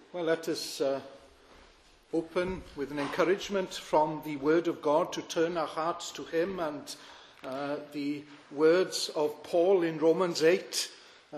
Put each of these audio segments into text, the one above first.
Well, let us open with an encouragement from the Word of God to turn our hearts to Him and the words of Paul in Romans 8,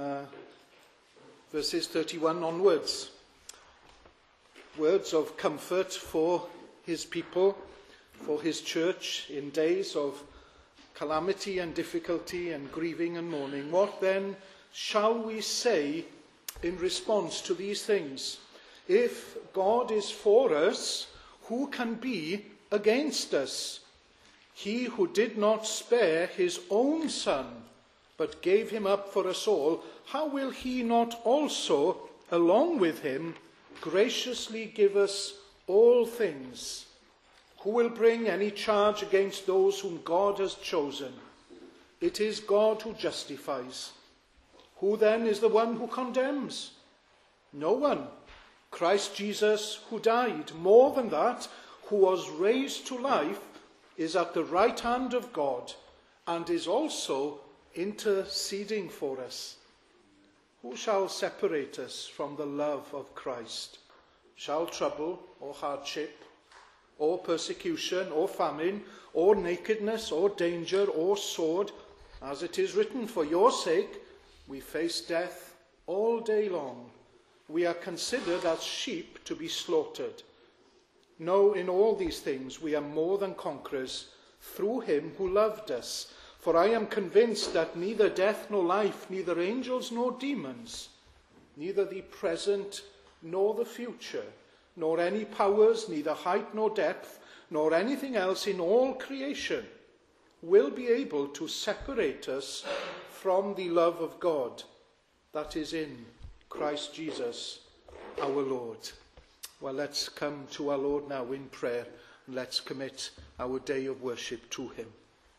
verses 31 onwards. Words of comfort for His people, for His church in days of calamity and difficulty and grieving and mourning. What then shall we say in response to these things? If God is for us, who can be against us? He who did not spare his own Son, but gave him up for us all, how will he not also, along with him, graciously give us all things? Who will bring any charge against those whom God has chosen? It is God who justifies. Who then is the one who condemns? No one. Christ Jesus, who died, more than that, who was raised to life, is at the right hand of God and is also interceding for us. Who shall separate us from the love of Christ? Shall trouble or hardship or persecution or famine or nakedness or danger or sword? As it is written, for your sake we face death all day long. We are considered as sheep to be slaughtered. No, in all these things we are more than conquerors through him who loved us. For I am convinced that neither death nor life, neither angels nor demons, neither the present nor the future, nor any powers, neither height nor depth, nor anything else in all creation will be able to separate us from the love of God that is in Christ Jesus, our Lord. Well, let's come to our Lord now in prayer, and let's commit our day of worship to him.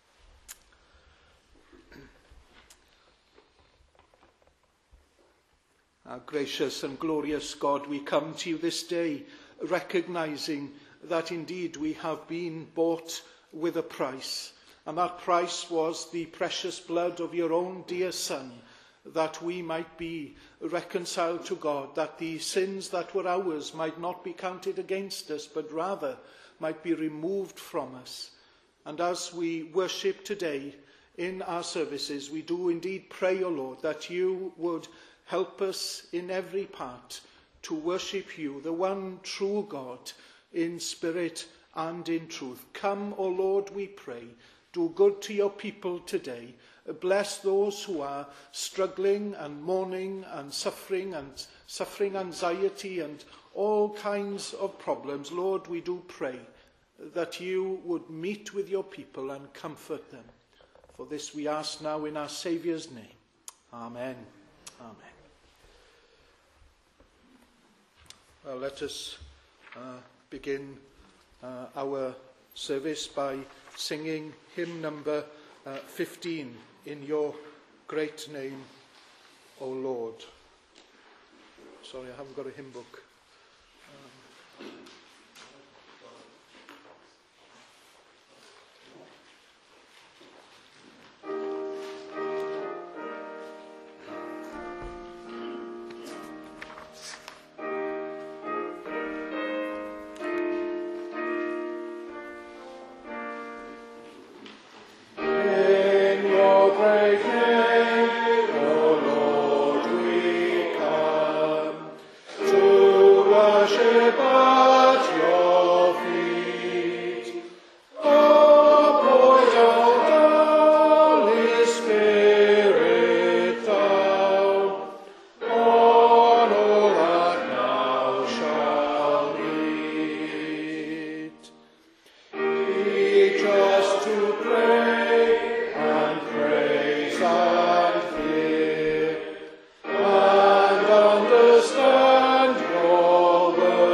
Our gracious and glorious God, we come to you this day recognizing that indeed we have been bought with a price, and that price was the precious blood of your own dear Son, that we might be reconciled to God, that the sins that were ours might not be counted against us, but rather might be removed from us. And as we worship today in our services, we do indeed pray, O Lord, that you would help us in every part to worship you, the one true God, in spirit and in truth. Come, O Lord, we pray. Do good to your people today. Bless those who are struggling and mourning and suffering anxiety and all kinds of problems. Lord, we do pray that you would meet with your people and comfort them. For this we ask now in our Saviour's name. Amen. Amen. Well, let us begin our service by singing hymn number 15, In Your Great Name, O Lord. Sorry, I haven't got a hymn book. Understand your word.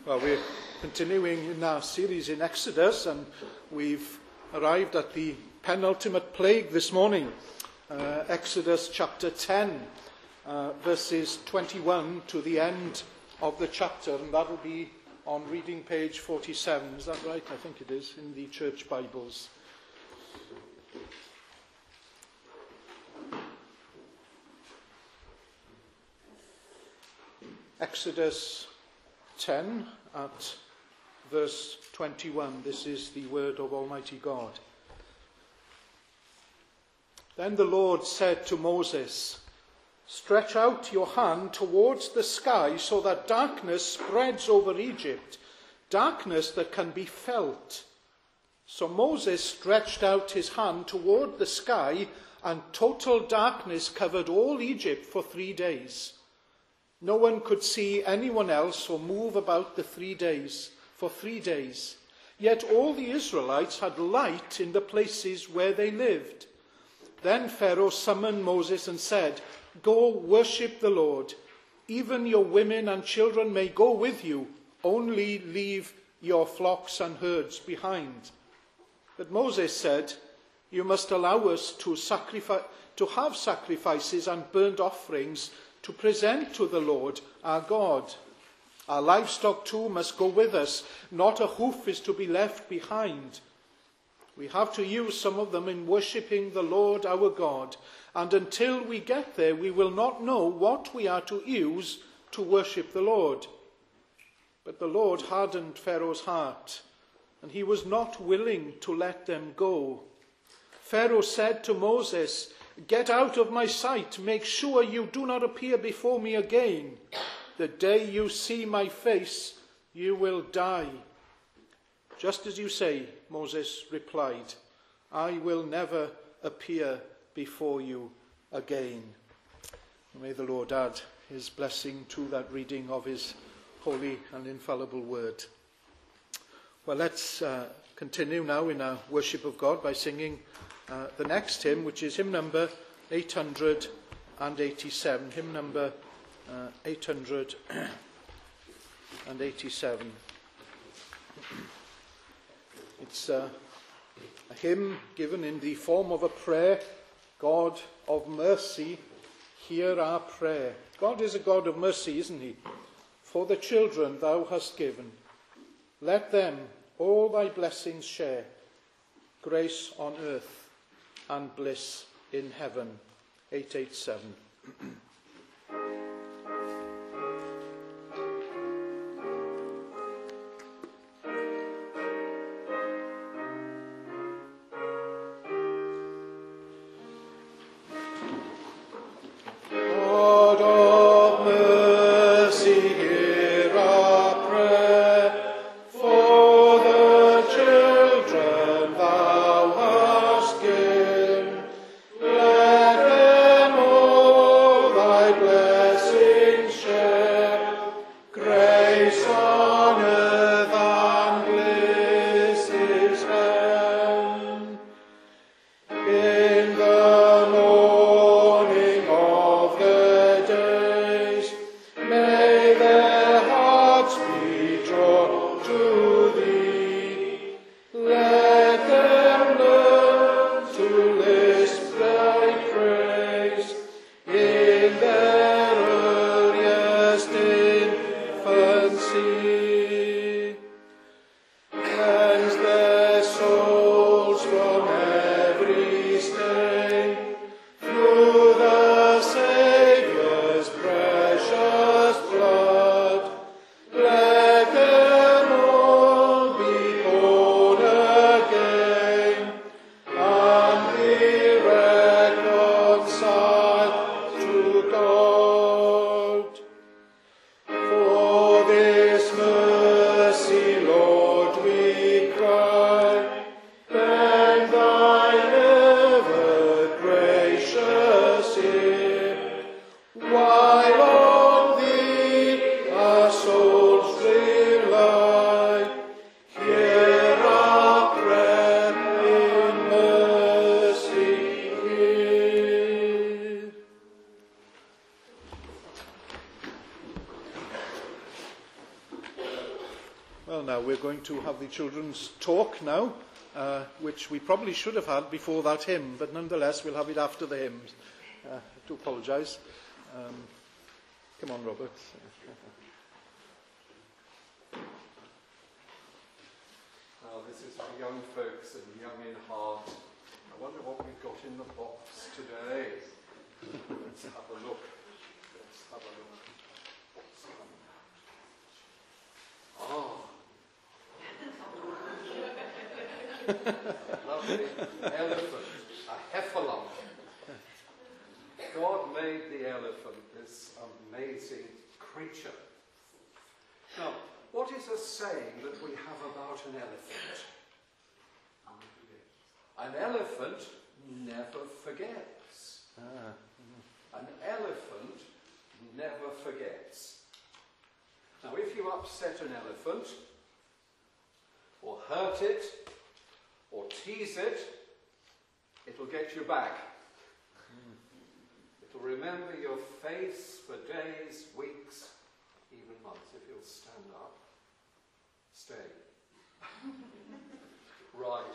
Well, we're continuing in our series in Exodus, and we've arrived at the penultimate plague this morning, Exodus chapter 10, verses 21 to the end of the chapter, and that will be on reading page 47. Is that right? I think it is, in the church Bibles. Exodus 10 at verse 21. This is the word of Almighty God. Then the Lord said to Moses, "Stretch out your hand towards the sky so that darkness spreads over Egypt, darkness that can be felt." So Moses stretched out his hand toward the sky, and total darkness covered all Egypt for 3 days. No one could see anyone else or move about for 3 days. Yet all the Israelites had light in the places where they lived. Then Pharaoh summoned Moses and said, "Go worship the Lord. Even your women and children may go with you. Only leave your flocks and herds behind." But Moses said, "You must allow us to have sacrifices and burnt offerings to present to the Lord our God. Our livestock too must go with us. Not a hoof is to be left behind. We have to use some of them in worshipping the Lord our God, and until we get there, we will not know what we are to use to worship the Lord." But the Lord hardened Pharaoh's heart, and he was not willing to let them go. Pharaoh said to Moses, "Get out of my sight. Make sure you do not appear before me again. The day you see my face, you will die." "Just as you say," Moses replied, "I will never appear before you again." May the Lord add his blessing to that reading of his holy and infallible word. Well, let's continue now in our worship of God by singing the next hymn, which is hymn number 887. Hymn number 887. It's a hymn given in the form of a prayer. "God of mercy, hear our prayer." God is a God of mercy, isn't he? "For the children thou hast given, let them all thy blessings share, grace on earth and bliss in heaven." 887. God of mercy, hear our prayer. For the children thou hast given, let them all thy blessings share, grace on earth and bliss is heaven. In the morning of the days, may their hearts be drawn to thee. Let them learn to lisp thy praise in their earliest days. Well, now we're going to have the children's talk now, which we probably should have had before that hymn, but nonetheless we'll have it after the hymns. I do apologise. Come on, Robert. Now, this is for young folks and young in heart. I wonder what we've got in the box today. Let's have a look. Let's have a look. What's coming? Ah. A lovely elephant, a heffalump. God made the elephant, this amazing creature. Now, what is a saying that we have about an elephant? An elephant never forgets. An elephant never forgets. Now, if you upset an elephant, or hurt it, or tease it, it'll get you back. It'll remember your face for days, weeks, even months. If you'll stand up, stay. Right.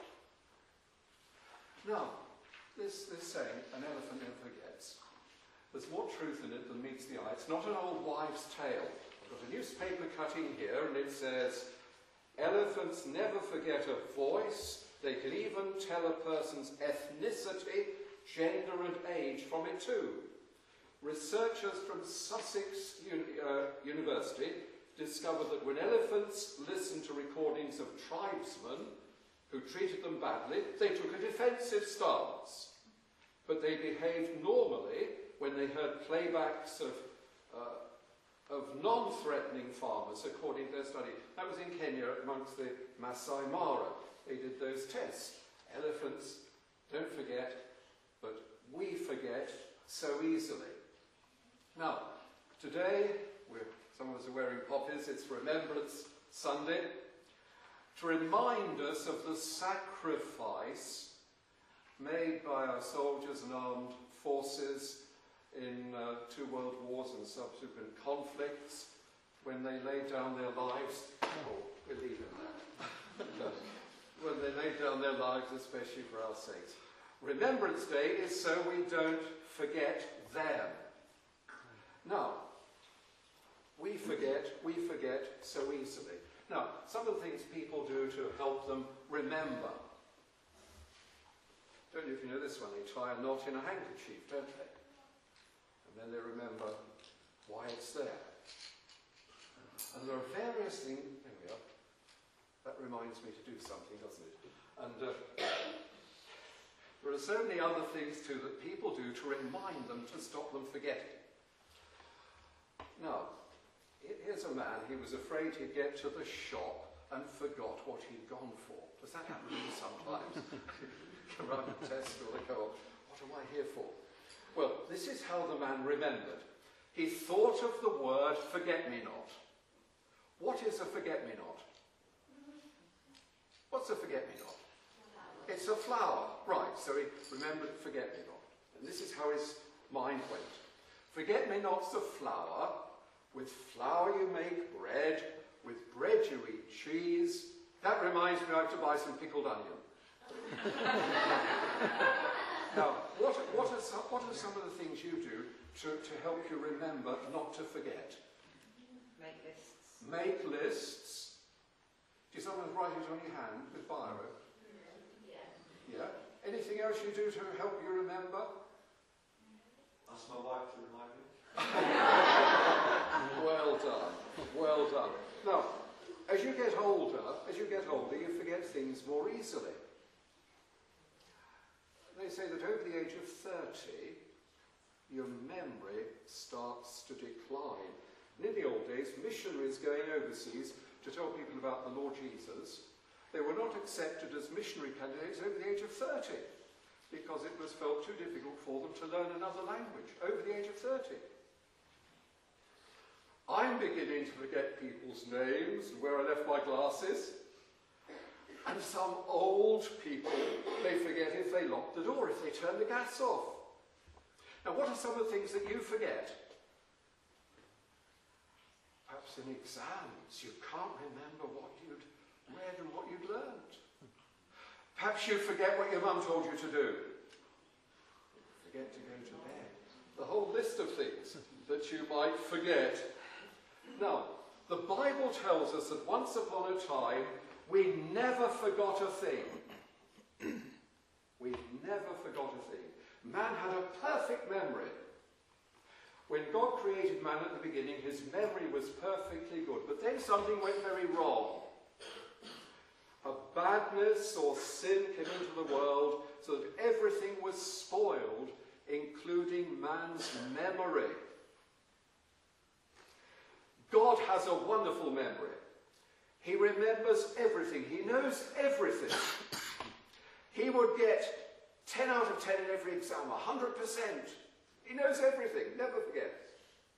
Now, this saying, an elephant never forgets. There's more truth in it than meets the eye. It's not an old wives' tale. I've got a newspaper cutting here, and it says, elephants never forget a voice. They can even tell a person's ethnicity, gender and age from it too. Researchers from Sussex University discovered that when elephants listened to recordings of tribesmen who treated them badly, they took a defensive stance. But they behaved normally when they heard playbacks of non-threatening farmers, according to their study. That was in Kenya amongst the Masai Mara. They did those tests. Elephants don't forget, but we forget so easily. Now, today, some of us are wearing poppies. It's Remembrance Sunday, to remind us of the sacrifice made by our soldiers and armed forces in 2 world wars and subsequent conflicts when they laid down their lives. Oh, we're leaving that. When they laid down their lives, especially for our sakes. Remembrance Day is so we don't forget them. Now, we forget so easily. Now, some of the things people do to help them remember. Don't know if you know this one, they tie a knot in a handkerchief, don't they? And then they remember why it's there. And there are various things, there we are. That reminds me to do something, doesn't it? And there are so many other things too that people do to remind them, to stop them forgetting. Now, here's a man, he was afraid he'd get to the shop and forgot what he'd gone for. Does that happen to you sometimes? Go around a test or they go, what am I here for? Well, this is how the man remembered. He thought of the word forget-me-not. What is a forget-me-not? What's a forget-me-not? It's a flower. Right, so he remembered forget-me-not. And this is how his mind went. Forget-me-not's a flower. With flour you make bread. With bread you eat cheese. That reminds me I have to buy some pickled onion. Now, what are some of the things you do to help you remember not to forget? Make lists. Make lists. Do you sometimes write it on your hand with biro? Yeah. Anything else you do to help you remember? Ask my wife to remind me. Well done. Well done. Now, as you get older, you forget things more easily. They say that over the age of 30, your memory starts to decline. And in the old days, missionaries going overseas to tell people about the Lord Jesus, they were not accepted as missionary candidates over the age of 30 because it was felt too difficult for them to learn another language over the age of 30. I'm beginning to forget people's names and where I left my glasses. And some old people, they forget if they lock the door, if they turn the gas off. Now, what are some of the things that you forget? Perhaps in exams, you can't remember what you'd read and what you'd learned. Perhaps you forget what your mum told you to do. Forget to go to bed. The whole list of things that you might forget. Now, the Bible tells us that once upon a time, we never forgot a thing. We never forgot a thing. Man had a perfect memory. When God created man at the beginning, his memory was perfectly good. But then something went very wrong. A badness or sin came into the world so that everything was spoiled, including man's memory. God has a wonderful memory. He remembers everything. He knows everything. He would get 10 out of 10 in every exam, 100%. He knows everything, never forgets.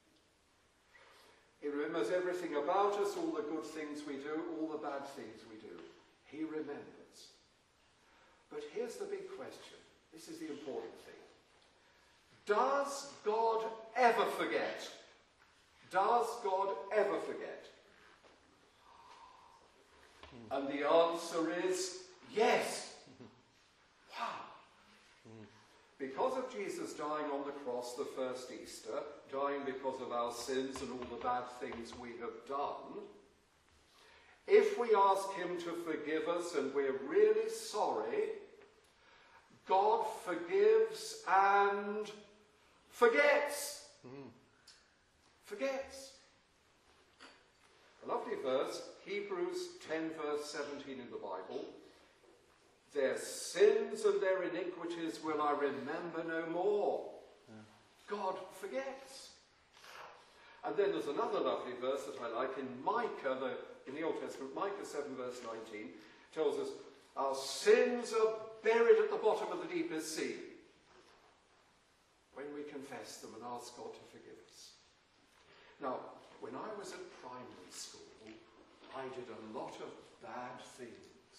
He remembers everything about us, all the good things we do, all the bad things we do. He remembers. But here's the big question. This is the important thing. Does God ever forget? Does God ever forget? And the answer is yes. Wow. Because of Jesus dying on the cross the first Easter, dying because of our sins and all the bad things we have done, if we ask him to forgive us and we're really sorry, God forgives and forgets. Forgets. A lovely verse, Hebrews 10 verse 17 in the Bible. Their sins and their iniquities will I remember no more. God forgets. And then there's another lovely verse that I like in Micah, in the Old Testament, Micah 7 verse 19, tells us, our sins are buried at the bottom of the deepest sea. When we confess them and ask God to forgive us. Now, when I was at primary school, I did a lot of bad things.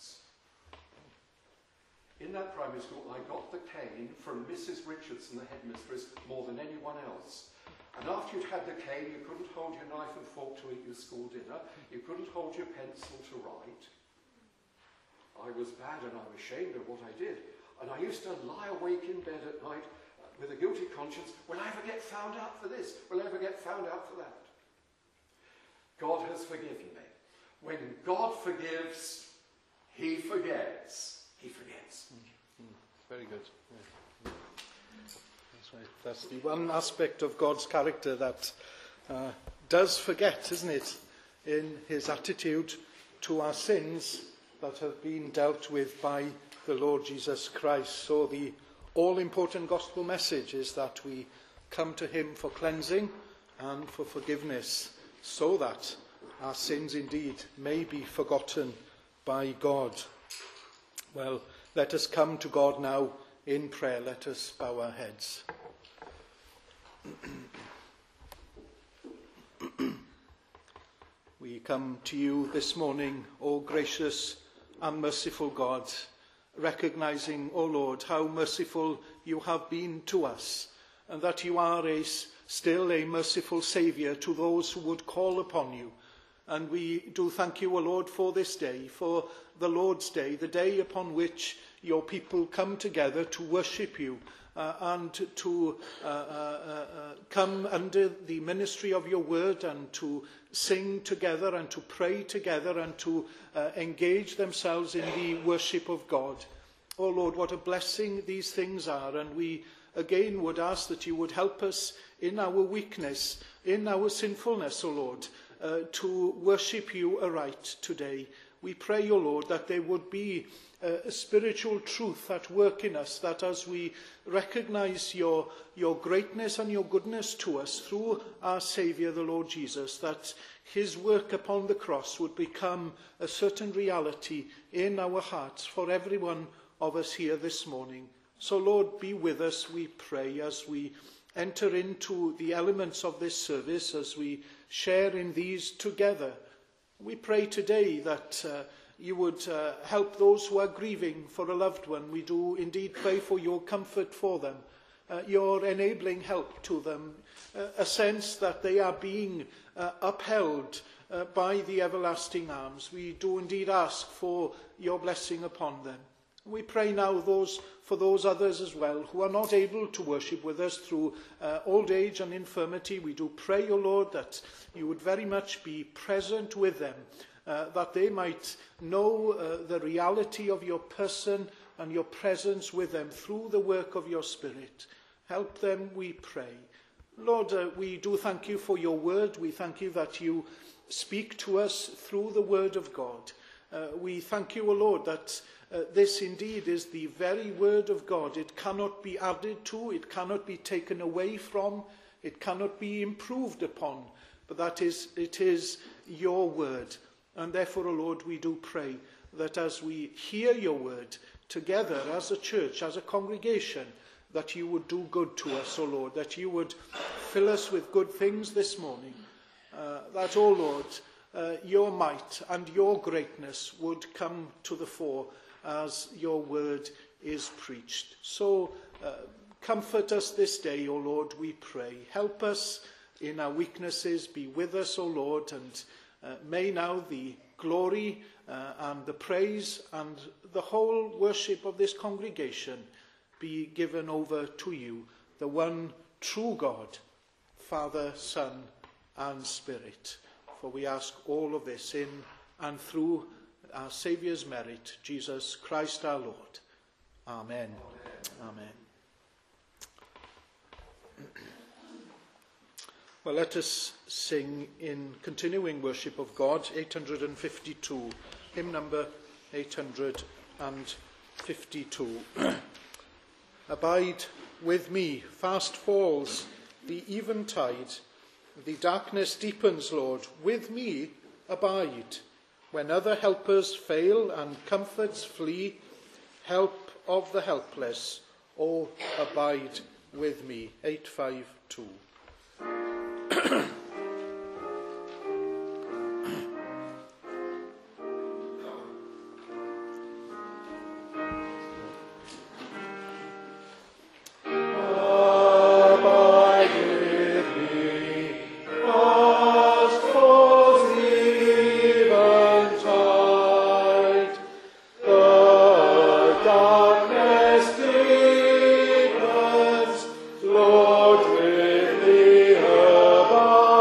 In that primary school, I got the cane from Mrs. Richardson, the headmistress, more than anyone else. And after you'd had the cane, you couldn't hold your knife and fork to eat your school dinner. You couldn't hold your pencil to write. I was bad and I was ashamed of what I did. And I used to lie awake in bed at night with a guilty conscience. Will I ever get found out for this? Will I ever get found out for that? God has forgiven me. When God forgives, he forgets. He forgets. Very good. Yeah. That's right. That's the one aspect of God's character that does forget, isn't it? In his attitude to our sins that have been dealt with by the Lord Jesus Christ. So the all-important gospel message is that we come to him for cleansing and for forgiveness, so that our sins indeed may be forgotten by God. Well, let us come to God now in prayer. Let us bow our heads. We come to you this morning, O gracious and merciful God, recognizing, O Lord, how merciful you have been to us, and that you are still a merciful Saviour to those who would call upon you. And we do thank you, O Lord, for this day, for the Lord's Day, the day upon which your people come together to worship you and to come under the ministry of your word and to sing together and to pray together and to engage themselves in the worship of God. Oh Lord, what a blessing these things are, and we again would ask that you would help us in our weakness, in our sinfulness, O Lord, to worship you aright today. We pray, O Lord, that there would be a spiritual truth at work in us, that as we recognize your greatness and your goodness to us through our Saviour, the Lord Jesus, that his work upon the cross would become a certain reality in our hearts for every one of us here this morning. So, Lord, be with us, we pray, as we enter into the elements of this service, as we share in these together. We pray today that you would help those who are grieving for a loved one. We do indeed pray for your comfort for them, your enabling help to them, a sense that they are being upheld by the everlasting arms. We do indeed ask for your blessing upon them. We pray now for those others as well who are not able to worship with us through old age and infirmity. We do pray, O Lord, that you would very much be present with them, that they might know the reality of your person and your presence with them through the work of your Spirit. Help them, we pray. Lord, we do thank you for your word. We thank you that you speak to us through the word of God. We thank you, O Lord, that this indeed is the very word of God. It cannot be added to, it cannot be taken away from, it cannot be improved upon, but that it is your word. And therefore, O Lord, we do pray that as we hear your word together as a church, as a congregation, that you would do good to us, O Lord, that you would fill us with good things this morning, that, O Lord, your might and your greatness would come to the fore as your word is preached. So comfort us this day, O Lord, we pray. Help us in our weaknesses. Be with us, O Lord, and may now the glory and the praise and the whole worship of this congregation be given over to you, the one true God, Father, Son, and Spirit. For we ask all of this in and through our Saviour's merit, Jesus Christ our Lord. Amen. Amen. Well, let us sing in continuing worship of God, 852, hymn number 852. Abide with me, fast falls the eventide, the darkness deepens, Lord, with me abide. When other helpers fail and comforts flee, help of the helpless, oh, abide with me. 852. Lord, with thee abide.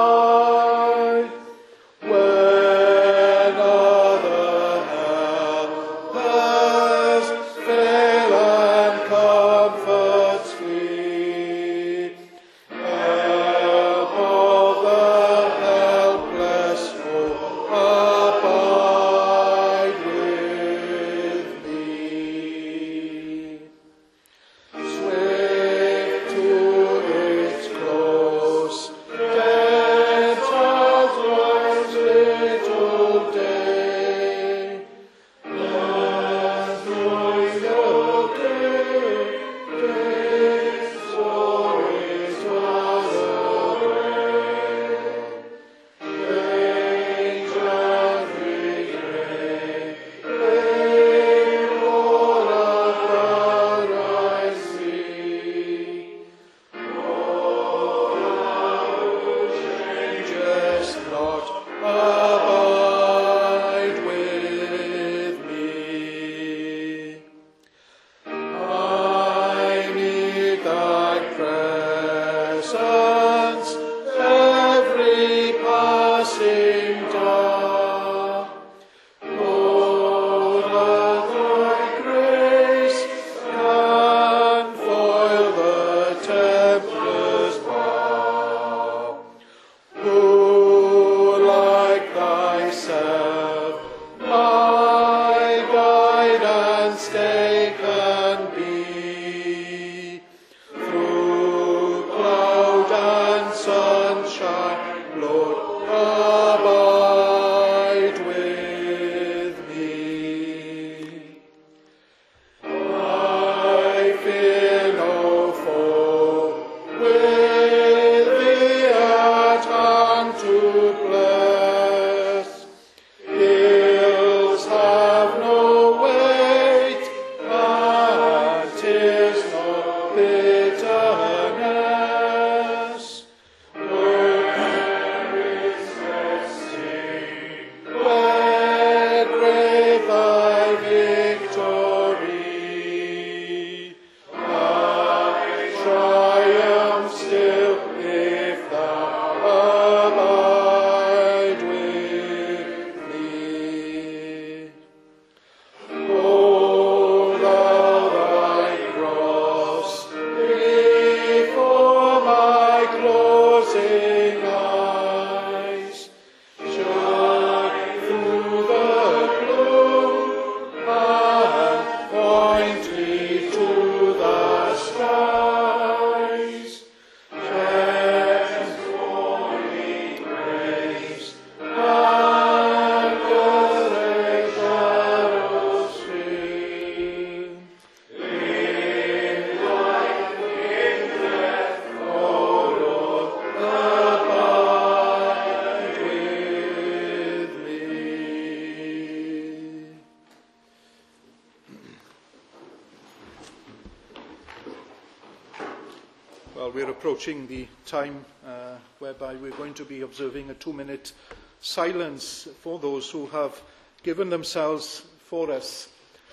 approaching the time whereby we're going to be observing a 2-minute silence for those who have given themselves for us,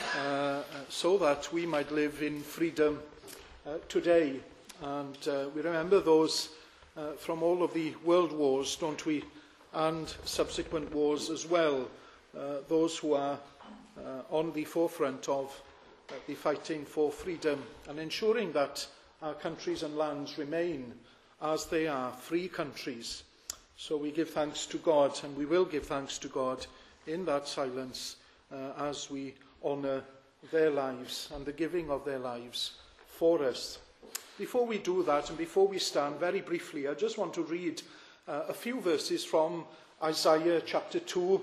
so that we might live in freedom today. And we remember those from all of the world wars, don't we, and subsequent wars as well, those who are on the forefront of the fighting for freedom and ensuring that our countries and lands remain as they are, free countries. So we give thanks to God, and we will give thanks to God in that silence as we honour their lives and the giving of their lives for us. Before we do that, and before we stand, very briefly, I just want to read a few verses from Isaiah chapter 2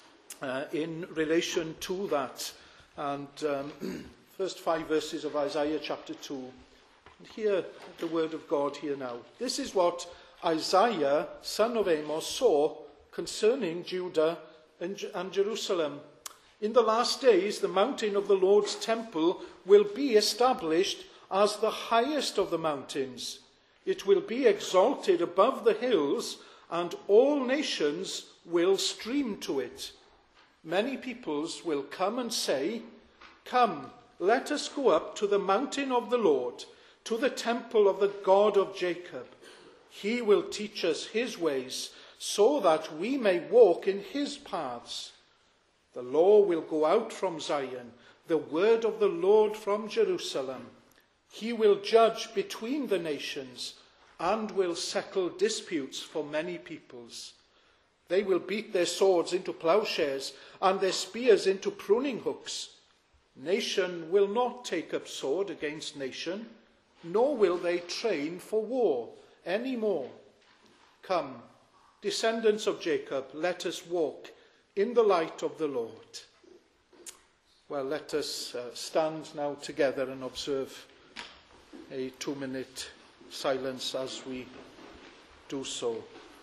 in relation to that. And first 5 verses of Isaiah chapter 2. And hear the word of God here now. This is what Isaiah, son of Amos, saw concerning Judah and Jerusalem. In the last days, the mountain of the Lord's temple will be established as the highest of the mountains. It will be exalted above the hills, and all nations will stream to it. Many peoples will come and say, "Come, let us go up to the mountain of the Lord, to the temple of the God of Jacob. He will teach us his ways, so that we may walk in his paths. The law will go out from Zion, the word of the Lord from Jerusalem. He will judge between the nations and will settle disputes for many peoples. They will beat their swords into plowshares and their spears into pruning hooks. Nation will not take up sword against nation, nor will they train for war any more. Come, descendants of Jacob, let us walk in the light of the Lord." Well, let us stand now together and observe a 2-minute silence as we do so.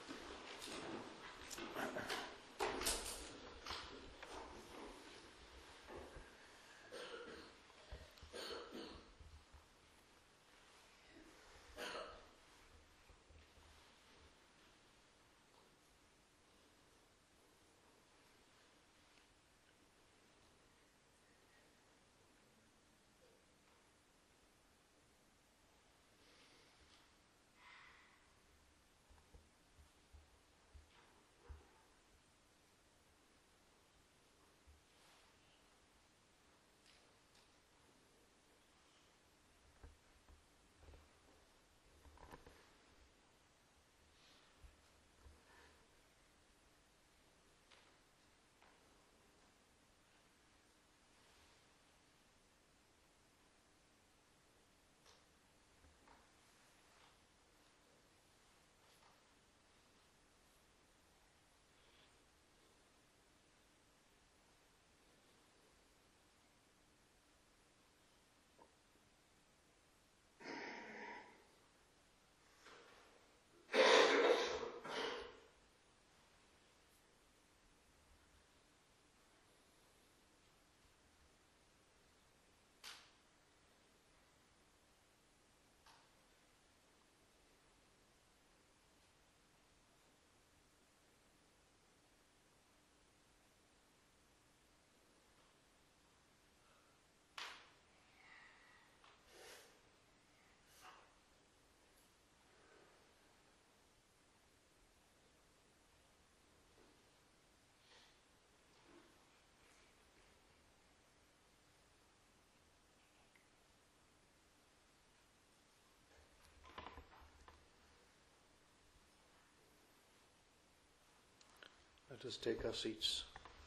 Let us take our seats.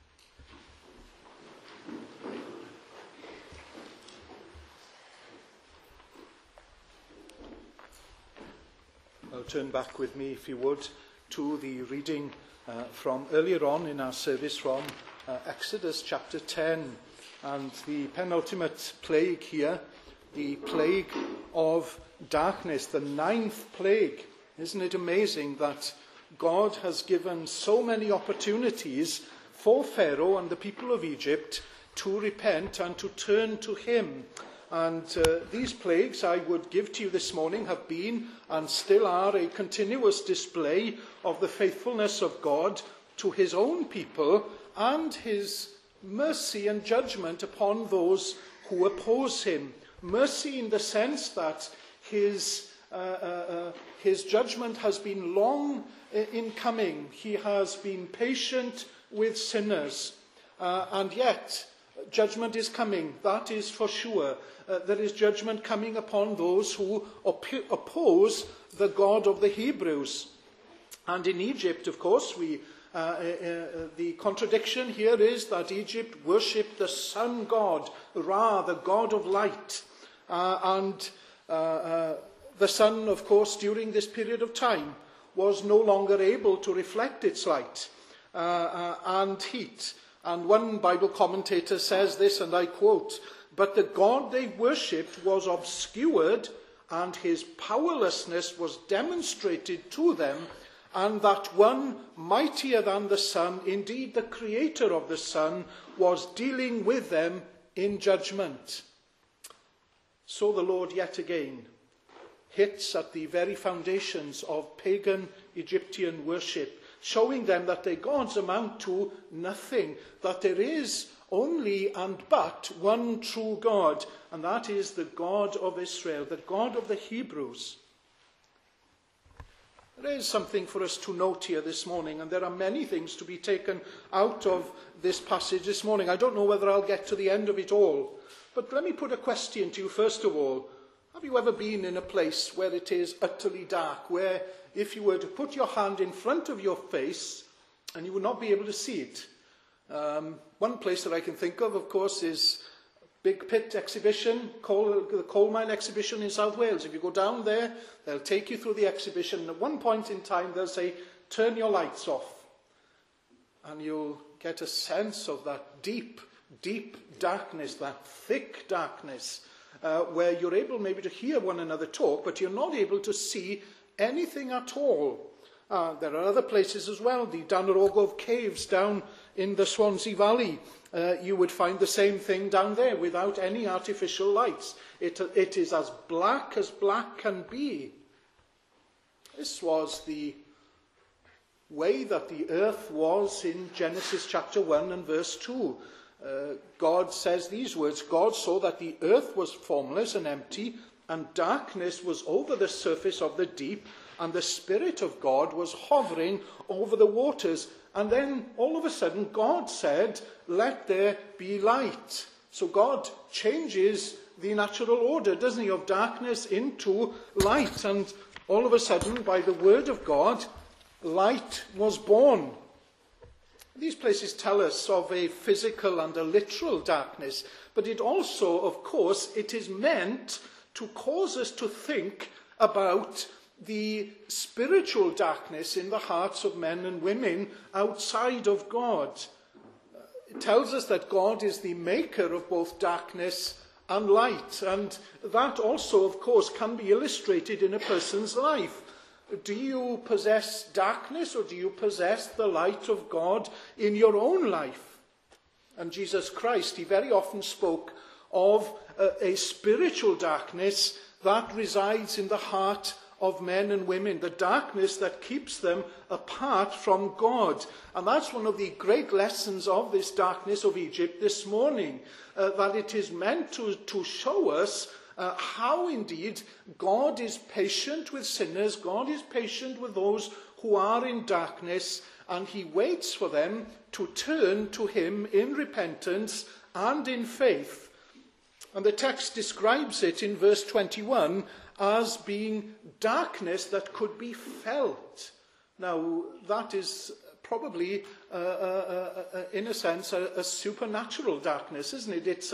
Well, turn back with me, if you would, to the reading from earlier on in our service from Exodus chapter 10, and the penultimate plague here, the plague of darkness, the 9th plague. Isn't it amazing that God has given so many opportunities for Pharaoh and the people of Egypt to repent and to turn to him, And these plagues I would give to you this morning have been and still are a continuous display of the faithfulness of God to his own people and his mercy and judgment upon those who oppose him. Mercy in the sense that his judgment has been long in coming. He has been patient with sinners. And yet, judgment is coming, that is for sure. There is judgment coming upon those who oppose the God of the Hebrews. And in Egypt, of course, the contradiction here is that Egypt worshipped the sun god, Ra, the god of light. And the sun, of course, during this period of time was no longer able to reflect its light and heat. And one Bible commentator says this, and I quote, "But the God they worshipped was obscured, and his powerlessness was demonstrated to them, and that one mightier than the sun, indeed the creator of the sun, was dealing with them in judgment." So the Lord yet again hits at the very foundations of pagan Egyptian worship, showing them that their gods amount to nothing, that there is only and but one true God, and that is the God of Israel, the God of the Hebrews. There is something for us to note here this morning, and there are many things to be taken out of this passage this morning. I don't know whether I'll get to the end of it all, but let me put a question to you first of all. Have you ever been in a place where it is utterly dark, where if you were to put your hand in front of your face and you would not be able to see it? One place that I can think of course, is Big Pit exhibition, the coal mine exhibition in South Wales. If you go down there, they'll take you through the exhibition. And at one point in time, they'll say, "Turn your lights off." And you'll get a sense of that deep, deep darkness, that thick darkness, where you're able maybe to hear one another talk, but you're not able to see anything at all. There are other places as well, the Danarogov caves down in the Swansea Valley. You would find the same thing down there without any artificial lights. It is as black can be. This was the way that the earth was in Genesis chapter 1 and verse 2. God says these words, "God saw that the earth was formless and empty, and darkness was over the surface of the deep, and the Spirit of God was hovering over the waters." And then all of a sudden God said, "Let there be light." So God changes the natural order, doesn't he, of darkness into light. And all of a sudden, by the word of God, light was born. These places tell us of a physical and a literal darkness, but it also, of course, it is meant to cause us to think about the spiritual darkness in the hearts of men and women outside of God. It tells us that God is the maker of both darkness and light, and that also, of course, can be illustrated in a person's life. Do you possess darkness, or do you possess the light of God in your own life? And Jesus Christ, he very often spoke of a spiritual darkness that resides in the heart of men and women, the darkness that keeps them apart from God. And that's one of the great lessons of this darkness of Egypt this morning, that it is meant to show us how indeed God is patient with sinners, God is patient with those who are in darkness, and he waits for them to turn to him in repentance and in faith. And the text describes it in verse 21 as being darkness that could be felt. Now, that is probably, in a sense, a supernatural darkness, isn't it? It's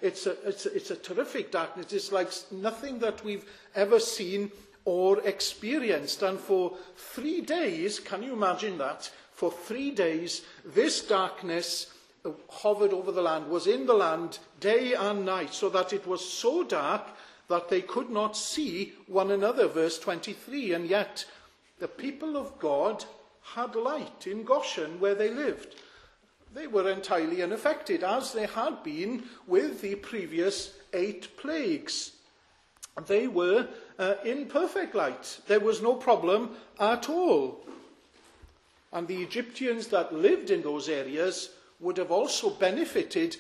a terrific darkness. It's like nothing that we've ever seen or experienced. And for 3 days, can you imagine that? For 3 days, this darkness hovered over the land, was in the land day and night, so that it was so dark that they could not see one another, verse 23. And yet the people of God had light in Goshen where they lived. They were entirely unaffected, as they had been with the previous 8 plagues. They were in perfect light. There was no problem at all. And the Egyptians that lived in those areas would have also benefited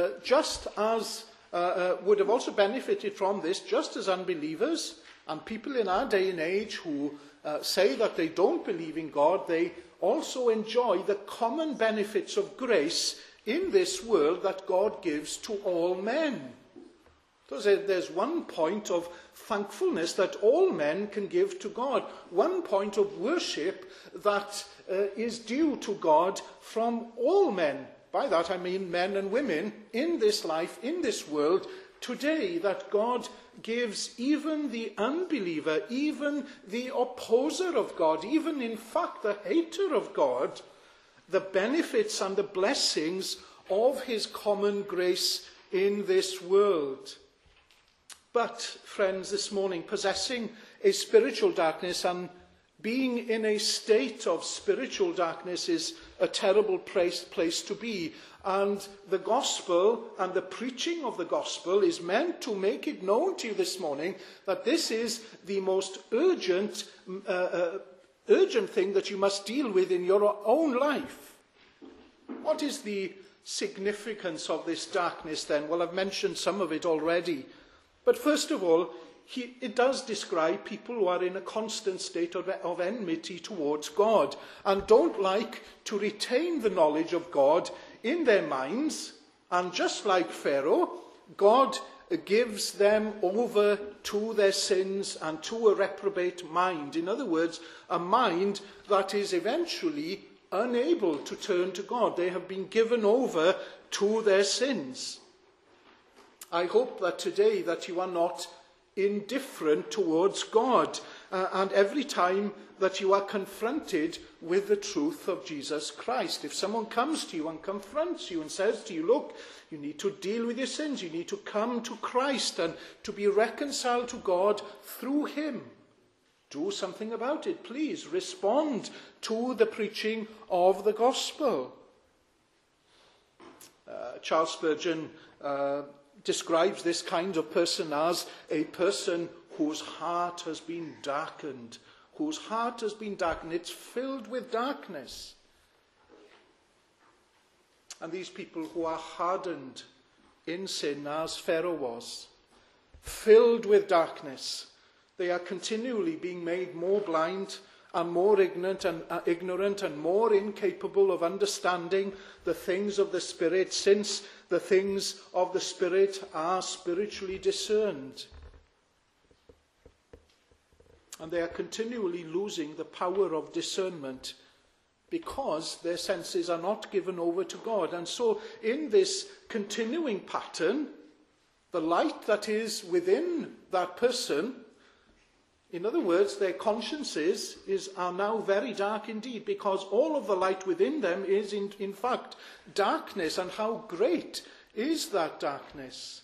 from this, just as unbelievers and people in our day and age who say that they don't believe in God, they also enjoy the common benefits of grace in this world that God gives to all men. So there's one point of thankfulness that all men can give to God, one point of worship that is due to God from all men. By that I mean men and women in this life, in this world today, that God gives even the unbeliever, even the opposer of God, even in fact the hater of God, the benefits and the blessings of his common grace in this world. But, friends, this morning, possessing a spiritual darkness and being in a state of spiritual darkness is a terrible place to be. And the gospel and the preaching of the gospel is meant to make it known to you this morning that this is the most urgent thing that you must deal with in your own life. What is the significance of this darkness then? Well, I've mentioned some of it already. But first of all, it does describe people who are in a constant state of enmity towards God and don't like to retain the knowledge of God in their minds. And just like Pharaoh, God gives them over to their sins and to a reprobate mind. In other words, a mind that is eventually unable to turn to God. They have been given over to their sins. I hope that today that you are not indifferent towards God, and every time that you are confronted with the truth of Jesus Christ. If someone comes to you and confronts you and says to you, look, you need to deal with your sins, you need to come to Christ and to be reconciled to God through him, do something about it. Please respond to the preaching of the gospel. Charles Spurgeon describes this kind of person as a person whose heart has been darkened. Whose heart has been darkened. It's filled with darkness. And these people who are hardened in sin, as Pharaoh was, filled with darkness, they are continually being made more blind and more ignorant and more incapable of understanding the things of the Spirit, since the things of the Spirit are spiritually discerned. And they are continually losing the power of discernment because their senses are not given over to God. And so in this continuing pattern, the light that is within that person, in other words, their consciences are now very dark indeed, because all of the light within them is in fact darkness. And how great is that darkness?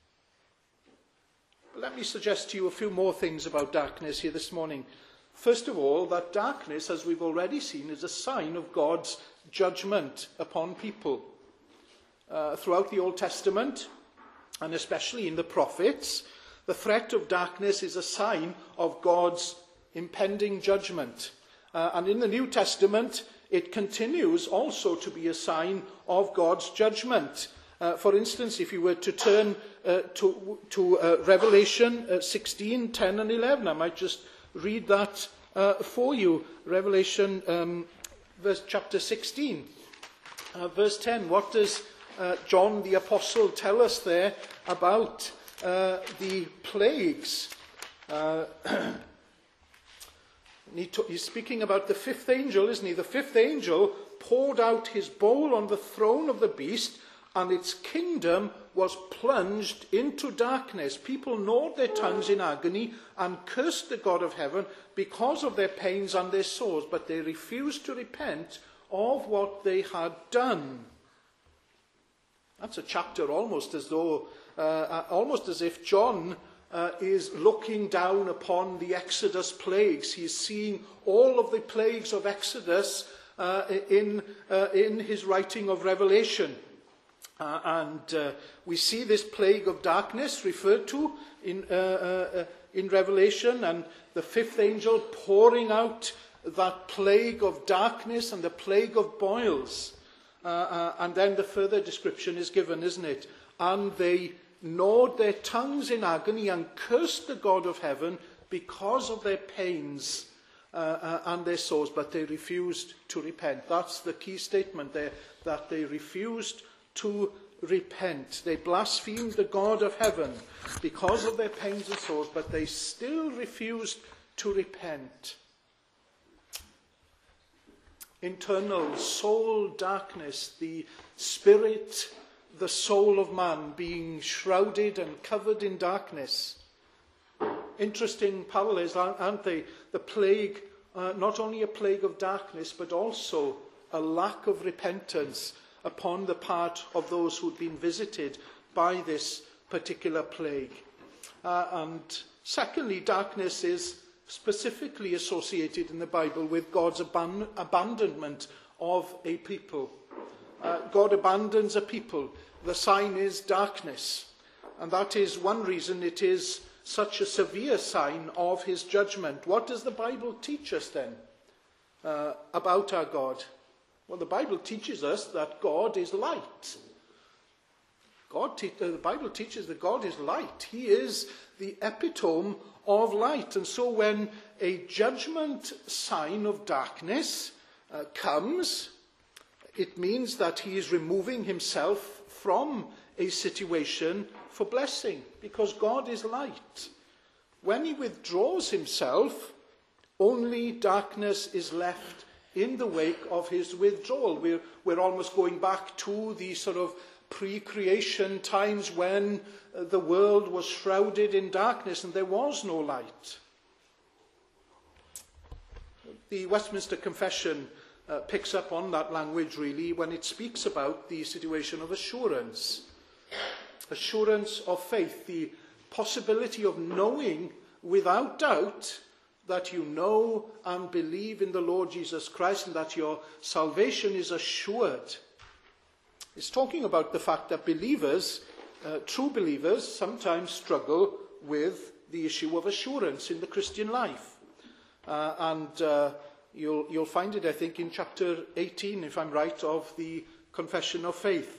Let me suggest to you a few more things about darkness here this morning. First of all, that darkness, as we've already seen, is a sign of God's judgment upon people. Throughout the Old Testament, and especially in the prophets, the threat of darkness is a sign of God's impending judgment. And in the New Testament, it continues also to be a sign of God's judgment. For instance, if you were to turn to Revelation 16, 10 and 11, I might just read that for you. Revelation chapter 16, verse 10. What does John the Apostle tell us there about the plagues? He's speaking about the fifth angel, isn't he? The fifth angel poured out his bowl on the throne of the beast, and its kingdom was plunged into darkness. People gnawed their tongues in agony and cursed the God of heaven because of their pains and their sores, but they refused to repent of what they had done. That's a chapter almost as if John is looking down upon the Exodus plagues. He's seeing all of the plagues of Exodus in his writing of Revelation. We see this plague of darkness referred to in Revelation, and the fifth angel pouring out that plague of darkness and the plague of boils. And then the further description is given, isn't it? And they gnawed their tongues in agony and cursed the God of heaven because of their pains and their sores, but they refused to repent. That's the key statement there, that they refused to repent. They blasphemed the God of heaven because of their pains and sores, but they still refused to repent. Internal soul darkness, the spirit, the soul of man being shrouded and covered in darkness. Interesting parallels, aren't they? The plague, not only a plague of darkness, but also a lack of repentance upon the part of those who'd been visited by this particular plague. And secondly, darkness is specifically associated in the Bible with God's abandonment of a people. God abandons a people. The sign is darkness. And that is one reason it is such a severe sign of his judgment. What does the Bible teach us then about our God? Well, the Bible teaches us that God is light. The Bible teaches that God is light. He is the epitome of light. And so when a judgment sign of darkness comes, it means that he is removing himself from a situation for blessing, because God is light. When he withdraws himself, only darkness is left in the wake of his withdrawal. We're almost going back to the sort of pre-creation times when the world was shrouded in darkness and there was no light. The Westminster Confession picks up on that language really when it speaks about the situation of assurance. Assurance of faith, the possibility of knowing without doubt that you know and believe in the Lord Jesus Christ and that your salvation is assured. It's talking about the fact that believers, true believers, sometimes struggle with the issue of assurance in the Christian life. You'll find it, I think, in chapter 18, if I'm right, of the Confession of Faith.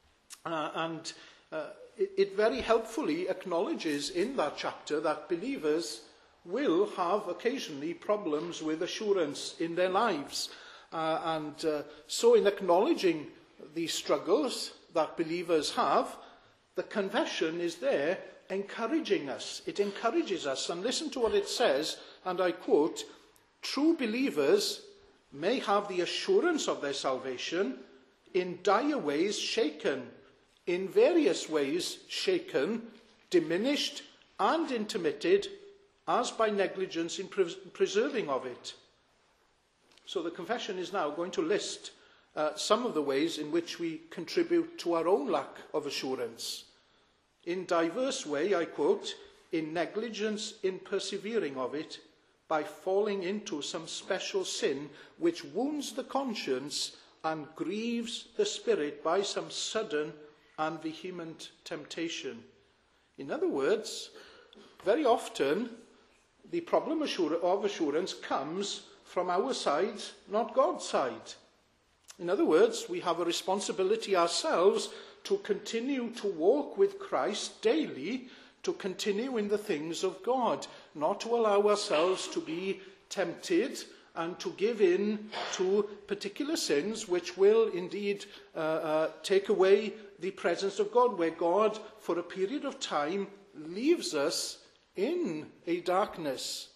It very helpfully acknowledges in that chapter that believers will have occasionally problems with assurance in their lives. So in acknowledging the struggles that believers have, the confession is there encouraging us. It encourages us. And listen to what it says, and I quote, "True believers may have the assurance of their salvation in dire ways shaken, in various ways shaken, diminished and intermitted, as by negligence in preserving of it." So the confession is now going to list some of the ways in which we contribute to our own lack of assurance. In diverse way, I quote, "in negligence in persevering of it, by falling into some special sin which wounds the conscience and grieves the spirit by some sudden and vehement temptation." In other words, very often the problem of assurance comes from our side, not God's side. In other words, we have a responsibility ourselves to continue to walk with Christ daily, to continue in the things of God, not to allow ourselves to be tempted and to give in to particular sins which will indeed take away the presence of God, where God, for a period of time, leaves us in a darkness.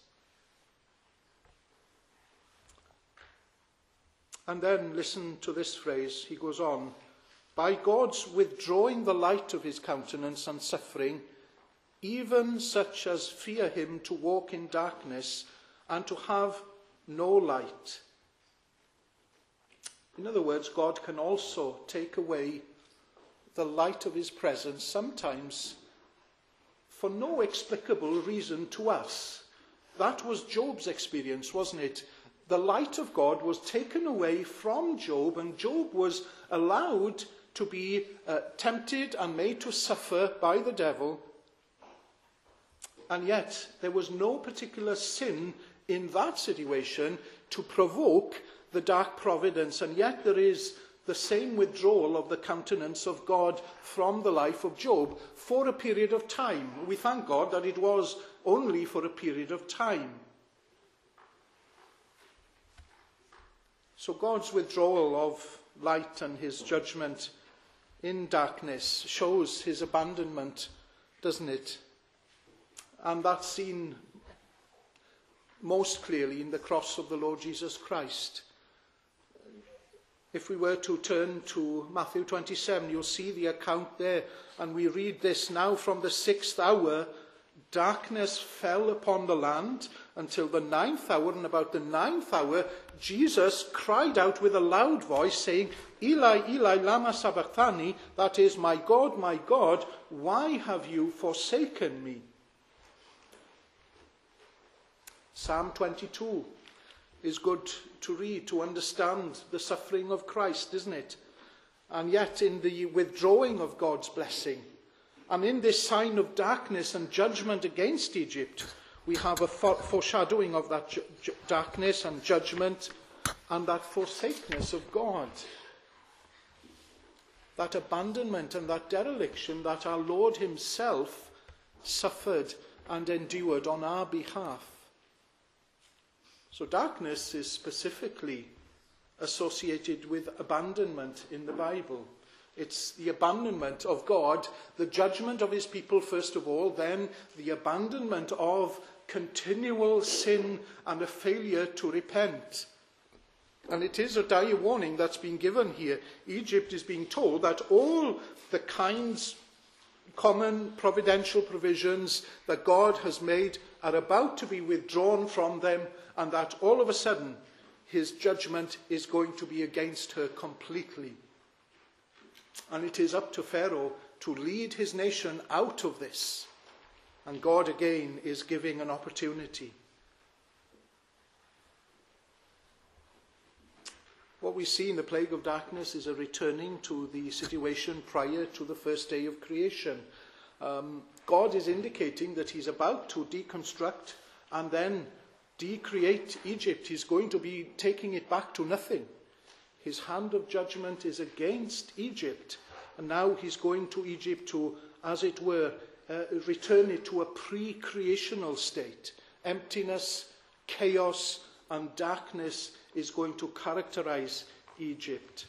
And then listen to this phrase. He goes on, "By God's withdrawing the light of his countenance and suffering, even such as fear him to walk in darkness and to have no light." In other words, God can also take away the light of his presence sometimes for no explicable reason to us. That was Job's experience, wasn't it? The light of God was taken away from Job, and Job was allowed to be tempted and made to suffer by the devil. And yet, there was no particular sin in that situation to provoke the dark providence. And yet there is the same withdrawal of the countenance of God from the life of Job for a period of time. We thank God that it was only for a period of time. So God's withdrawal of light and his judgment in darkness shows his abandonment, doesn't it? And that's seen most clearly in the cross of the Lord Jesus Christ. If we were to turn to Matthew 27, you'll see the account there, and we read this: now from the 6th hour, darkness fell upon the land until the 9th hour, and about the 9th hour, Jesus cried out with a loud voice, saying, Eli, Eli, lama sabachthani, that is, my God, why have you forsaken me? Psalm 22 is good to read, to understand the suffering of Christ, isn't it? And yet in the withdrawing of God's blessing, and in this sign of darkness and judgment against Egypt, we have a foreshadowing of that darkness and judgment and that forsakenness of God. That abandonment and that dereliction that our Lord himself suffered and endured on our behalf. So darkness is specifically associated with abandonment in the Bible. It's the abandonment of God, the judgment of his people first of all, then the abandonment of continual sin and a failure to repent. And it is a dire warning that's been given here. Egypt is being told that all the common providential provisions that God has made are about to be withdrawn from them, and that all of a sudden his judgment is going to be against her completely. And it is up to Pharaoh to lead his nation out of this. And God again is giving an opportunity. What we see in the plague of darkness is a returning to the situation prior to the first day of creation. God is indicating that he's about to deconstruct and then decreate Egypt. He's going to be taking it back to nothing. His hand of judgment is against Egypt. And now he's going to Egypt to, as it were, return it to a pre-creational state. Emptiness, chaos, and darkness is going to characterize Egypt.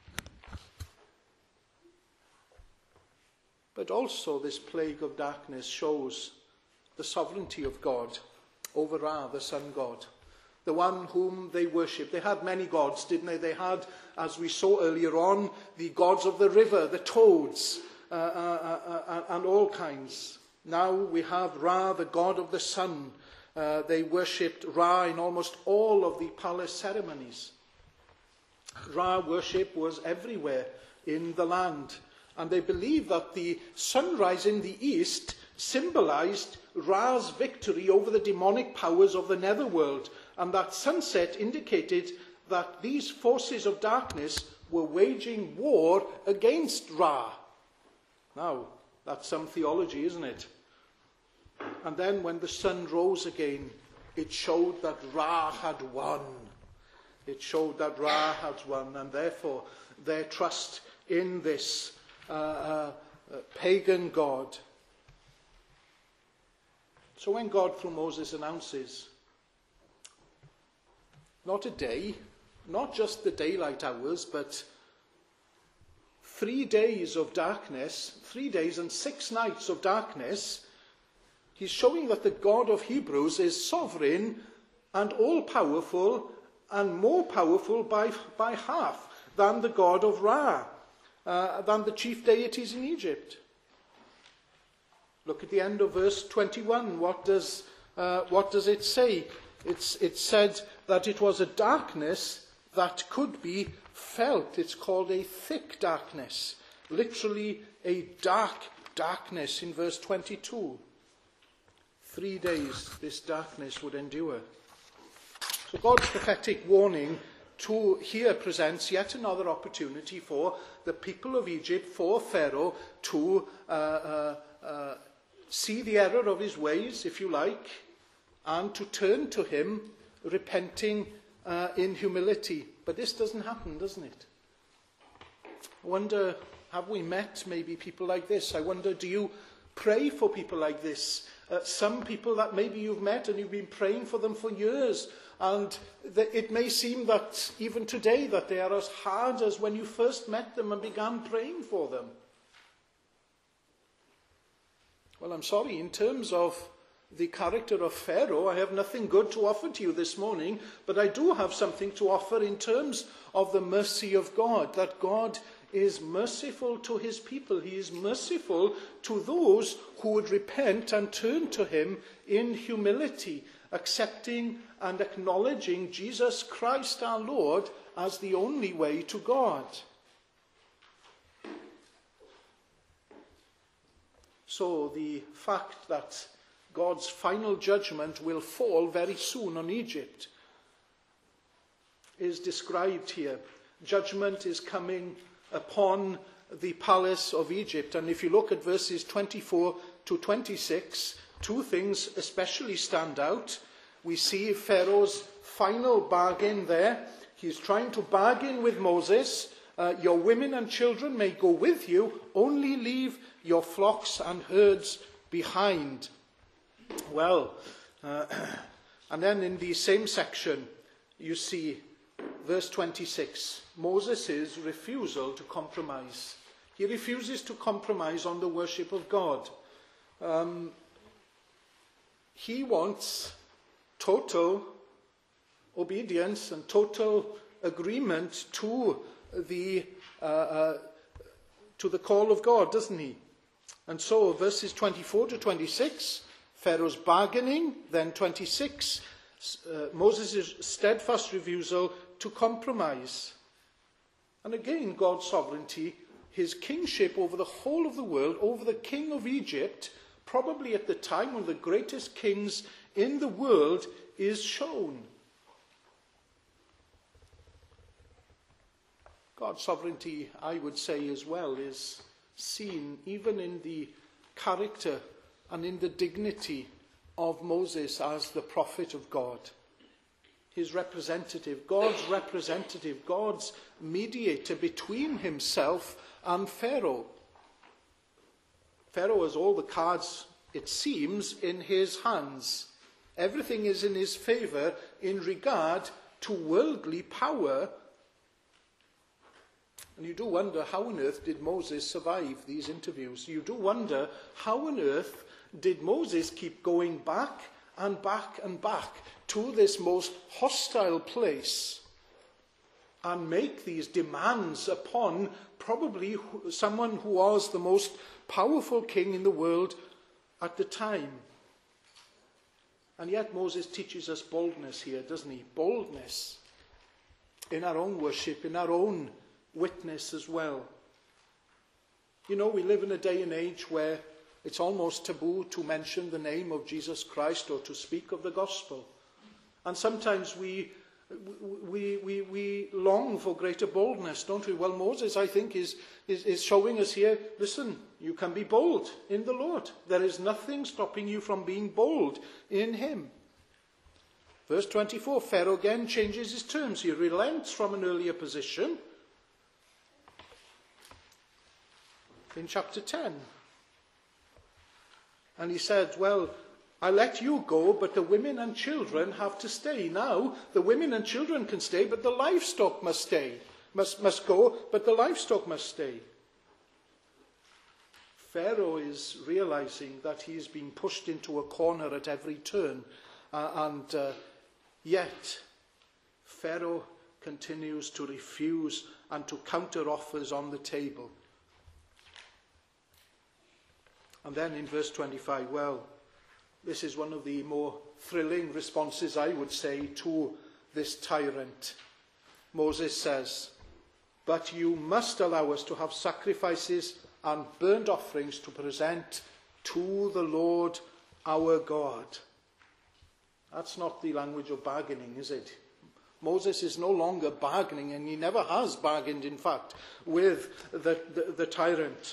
But also this plague of darkness shows the sovereignty of God over Ra, the sun god, the one whom they worshipped. They had many gods, didn't they? They had, as we saw earlier on, the gods of the river, the toads, and all kinds. Now we have Ra, the god of the sun. They worshipped Ra in almost all of the palace ceremonies. Ra worship was everywhere in the land. And they believed that the sunrise in the east symbolized Ra's victory over the demonic powers of the netherworld. And that sunset indicated that these forces of darkness were waging war against Ra. Now, that's some theology, isn't it? And then when the sun rose again, it showed that Ra had won. It showed that Ra had won, and therefore their trust in this pagan god. So when God, through Moses, announces not a day, not just the daylight hours, but 3 days of darkness, 3 days and 6 nights of darkness, he's showing that the God of Hebrews is sovereign and all-powerful and more powerful by half than the God of Ra, than the chief deities in Egypt. Look at the end of verse 21. What does it say? It said that it was a darkness that could be felt. It's called a thick darkness. Literally a dark darkness in verse 22. 3 days this darkness would endure. So God's prophetic warning here presents yet another opportunity for the people of Egypt, for Pharaoh, to see the error of his ways, if you like, and to turn to him, repenting in humility. But this doesn't happen, doesn't it? I wonder, have we met maybe people like this? I wonder, do you pray for people like this? Some people that maybe you've met and you've been praying for them for years, and it may seem that even today that they are as hard as when you first met them and began praying for them. Well, I'm sorry, in terms of the character of Pharaoh, I have nothing good to offer to you this morning, but I do have something to offer in terms of the mercy of God, that God is merciful to his people. He is merciful to those who would repent and turn to him in humility, accepting and acknowledging Jesus Christ our Lord as the only way to God. So the fact that God's final judgment will fall very soon on Egypt is described here. Judgment is coming upon the palace of Egypt. And if you look at verses 24 to 26, two things especially stand out. We see Pharaoh's final bargain there. He's trying to bargain with Moses. Your women and children may go with you, only leave your flocks and herds behind. Well, and then in the same section, you see verse 26, Moses' refusal to compromise. He refuses to compromise on the worship of God. He wants total obedience and total agreement to the call of God, doesn't he? And so verses 24 to 26, Pharaoh's bargaining, then 26, Moses' steadfast refusal to compromise. And again, God's sovereignty, his kingship over the whole of the world, over the king of Egypt, probably at the time one of the greatest kings in the world, is shown. God's sovereignty, I would say as well, is seen even in the character and in the dignity of Moses as the prophet of God. His representative, God's mediator between himself and Pharaoh. Pharaoh has all the cards, it seems, in his hands. Everything is in his favor in regard to worldly power. And you do wonder, how on earth did Moses survive these interviews? You do wonder, how on earth did Moses keep going back and back and back to this most hostile place and make these demands upon probably someone who was the most powerful king in the world at the time? And yet Moses teaches us boldness here, doesn't he? Boldness in our own worship, in our own witness as well. You know, we live in a day and age where it's almost taboo to mention the name of Jesus Christ or to speak of the gospel. And sometimes we long for greater boldness, don't we? Well, Moses, I think, is showing us here, listen, you can be bold in the Lord. There is nothing stopping you from being bold in him. Verse 24, Pharaoh again changes his terms. He relents from an earlier position. In chapter 10. And he said, well, I let you go, but the women and children have to stay. Now, the women and children can stay, but the livestock must stay. Must go, but the livestock must stay. Pharaoh is realizing that he is being pushed into a corner at every turn. And yet, Pharaoh continues to refuse and to counter offers on the table. And then in verse 25, well, this is one of the more thrilling responses, I would say, to this tyrant. Moses says, but you must allow us to have sacrifices and burnt offerings to present to the Lord our God. That's not the language of bargaining, is it? Moses is no longer bargaining, and he never has bargained, in fact, with the tyrant.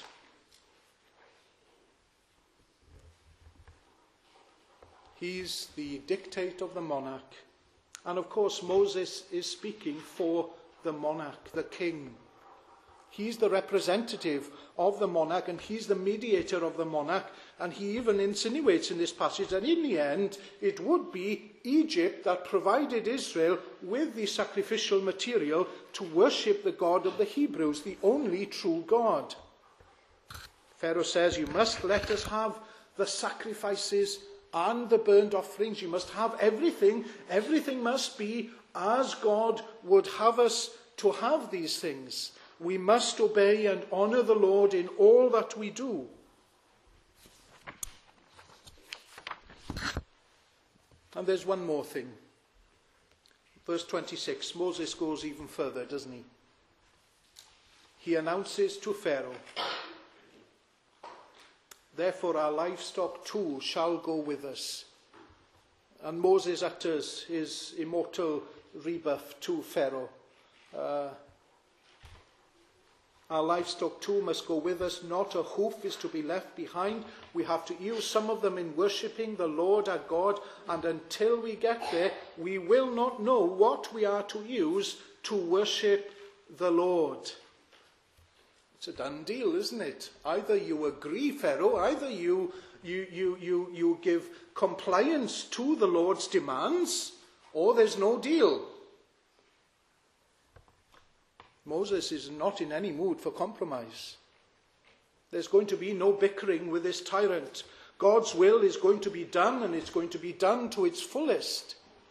He's the dictate of the monarch. And of course, Moses is speaking for the monarch, the king. He's the representative of the monarch, and he's the mediator of the monarch. And he even insinuates in this passage that in the end, it would be Egypt that provided Israel with the sacrificial material to worship the God of the Hebrews, the only true God. Pharaoh says, you must let us have the sacrifices and the burnt offerings. You must have everything. Everything must be as God would have us to have these things. We must obey and honour the Lord in all that we do. And there's one more thing. Verse 26, Moses goes even further, doesn't he? He announces to Pharaoh, therefore our livestock too shall go with us. And Moses utters his immortal rebuff to Pharaoh. Our livestock too must go with us. Not a hoof is to be left behind. We have to use some of them in worshipping the Lord our God. And until we get there, we will not know what we are to use to worship the Lord. It's a done deal, isn't it? Either you agree, Pharaoh, either you give compliance to the Lord's demands, or there's no deal. Moses is not in any mood for compromise. There's going to be no bickering with this tyrant. God's will is going to be done, and it's going to be done to its fullest.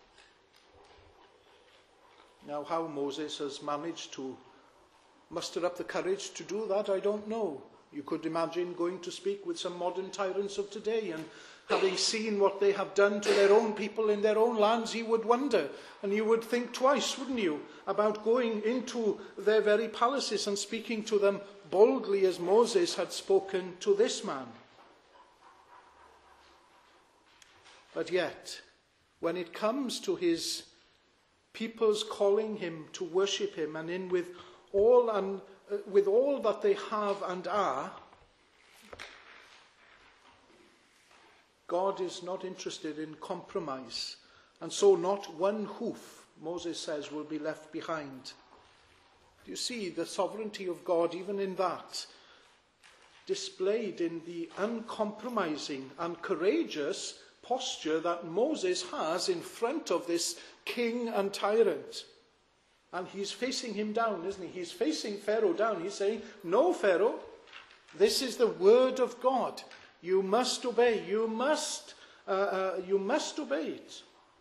Now, how Moses has managed to muster up the courage to do that, I don't know. You could imagine going to speak with some modern tyrants of today, and having seen what they have done to their own people in their own lands, you would wonder, and you would think twice, wouldn't you, about going into their very palaces and speaking to them boldly as Moses had spoken to this man. But yet, when it comes to his people's calling him to worship him, and in with all that they have and are, God is not interested in compromise, and so not one hoof, Moses says, will be left behind. Do you see the sovereignty of God even in that, displayed in the uncompromising and courageous posture that Moses has in front of this king and tyrant? And he's facing him down, isn't he? He's facing Pharaoh down. He's saying, no, Pharaoh, this is the word of God. You must obey. You must obey it.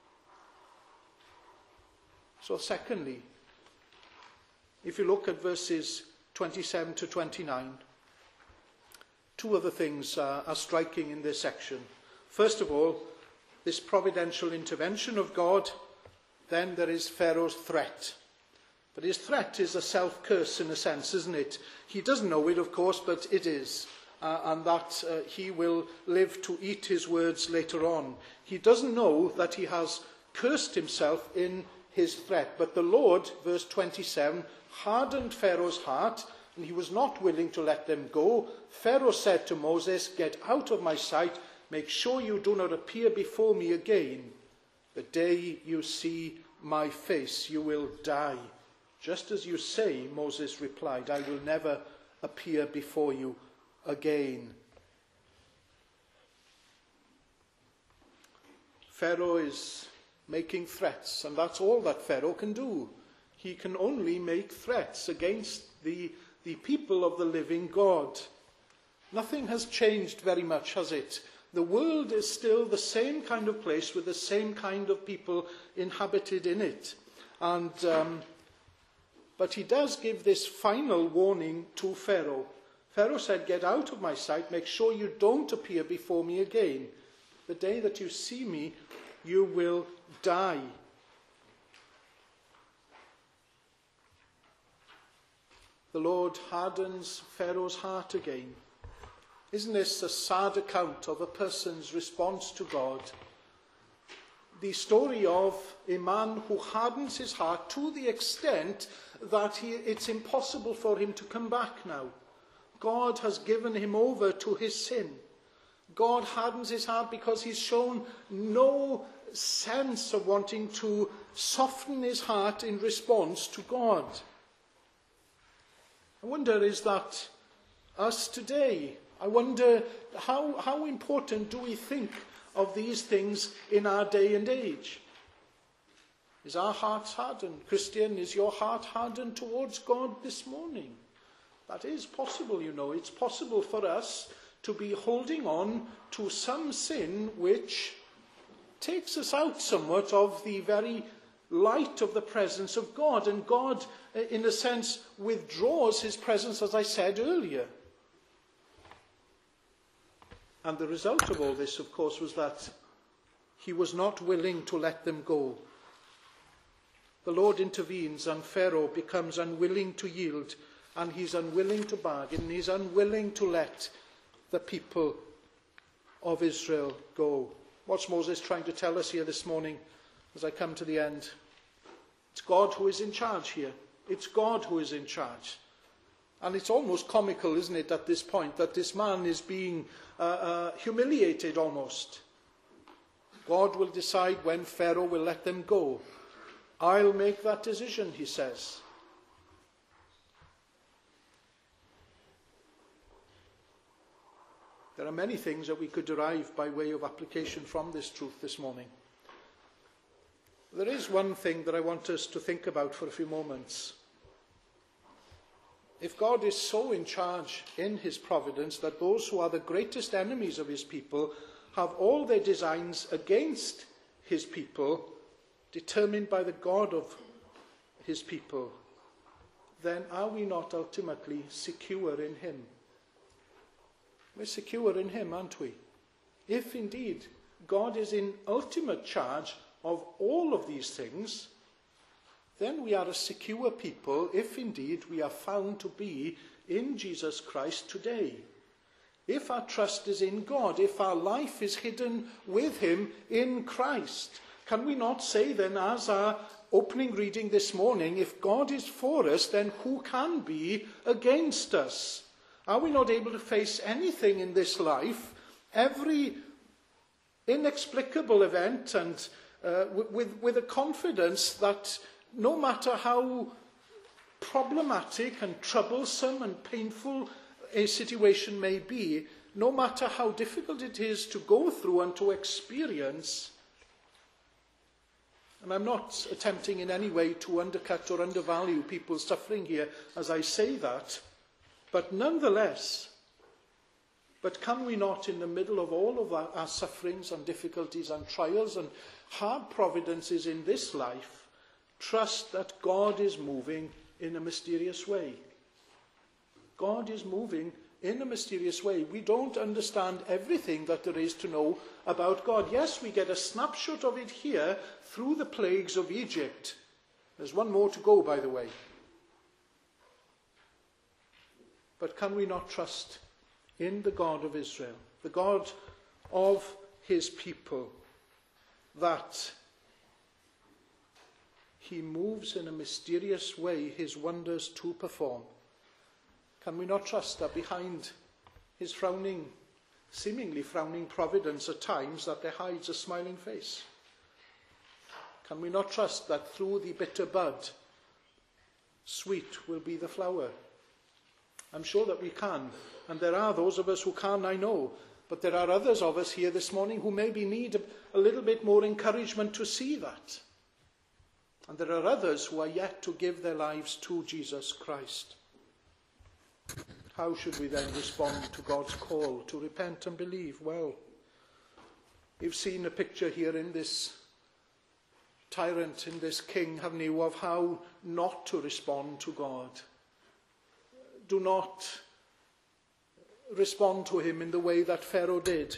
So secondly, if you look at verses 27 to 29, two other things are striking in this section. First of all, this providential intervention of God. Then there is Pharaoh's threat. But his threat is a self-curse in a sense, isn't it? He doesn't know it, of course, but it is. And that he will live to eat his words later on. He doesn't know that he has cursed himself in his threat. But the Lord, verse 27, hardened Pharaoh's heart, and he was not willing to let them go. Pharaoh said to Moses, get out of my sight. Make sure you do not appear before me again. The day you see my face, you will die. Just as you say, Moses replied, I will never appear before you again. Pharaoh is making threats, and that's all that Pharaoh can do. He can only make threats against the people of the living God. Nothing has changed very much, has it? The world is still the same kind of place with the same kind of people inhabited in it. But he does give this final warning to Pharaoh. Pharaoh said, get out of my sight, make sure you don't appear before me again. The day that you see me, you will die. The Lord hardens Pharaoh's heart again. Isn't this a sad account of a person's response to God? the story of a man who hardens his heart to the extent that it's impossible for him to come back now. God has given him over to his sin. God hardens his heart because he's shown no sense of wanting to soften his heart in response to God. I wonder, is that us today? I wonder, how important do we think of these things in our day and age? Is our hearts hardened? Christian, is your heart hardened towards God this morning? That is possible, you know. It's possible for us to be holding on to some sin which takes us out somewhat of the very light of the presence of God. And God, in a sense, withdraws his presence, as I said earlier. And the result of all this, of course, was that he was not willing to let them go. The Lord intervenes and Pharaoh becomes unwilling to yield, and he's unwilling to bargain, he's unwilling to let the people of Israel go. What's Moses trying to tell us here this morning as I come to the end? It's God who is in charge here. It's God who is in charge. And it's almost comical, isn't it, at this point, that this man is being humiliated almost. God will decide when Pharaoh will let them go. I'll make that decision, he says. There are many things that we could derive by way of application from this truth this morning. There is one thing that I want us to think about for a few moments. If God is so in charge in his providence that those who are the greatest enemies of his people have all their designs against his people determined by the God of his people, then are we not ultimately secure in him? We're secure in him, aren't we? If indeed God is in ultimate charge of all of these things, then we are a secure people if indeed we are found to be in Jesus Christ today. If our trust is in God, if our life is hidden with him in Christ, can we not say then, as our opening reading this morning, if God is for us, then who can be against us? Are we not able to face anything in this life, every inexplicable event, and with a confidence that no matter how problematic and troublesome and painful a situation may be, no matter how difficult it is to go through and to experience, and I'm not attempting in any way to undercut or undervalue people's suffering here as I say that, but nonetheless, but can we not, in the middle of all of our sufferings and difficulties and trials and hard providences in this life, trust that God is moving in a mysterious way? God is moving in a mysterious way. We don't understand everything that there is to know about God. Yes, we get a snapshot of it here through the plagues of Egypt. There's one more to go, by the way. But can we not trust in the God of Israel, the God of his people, that he moves in a mysterious way his wonders to perform? Can we not trust that behind his frowning, seemingly frowning providence at times, that there hides a smiling face? Can we not trust that through the bitter bud, sweet will be the flower? I'm sure that we can, and there are those of us who can, I know, but there are others of us here this morning who maybe need a little bit more encouragement to see that. And there are others who are yet to give their lives to Jesus Christ. How should we then respond to God's call to repent and believe? Well, you've seen a picture here in this tyrant, in this king, haven't you, of how not to respond to God. Do not respond to him in the way that Pharaoh did.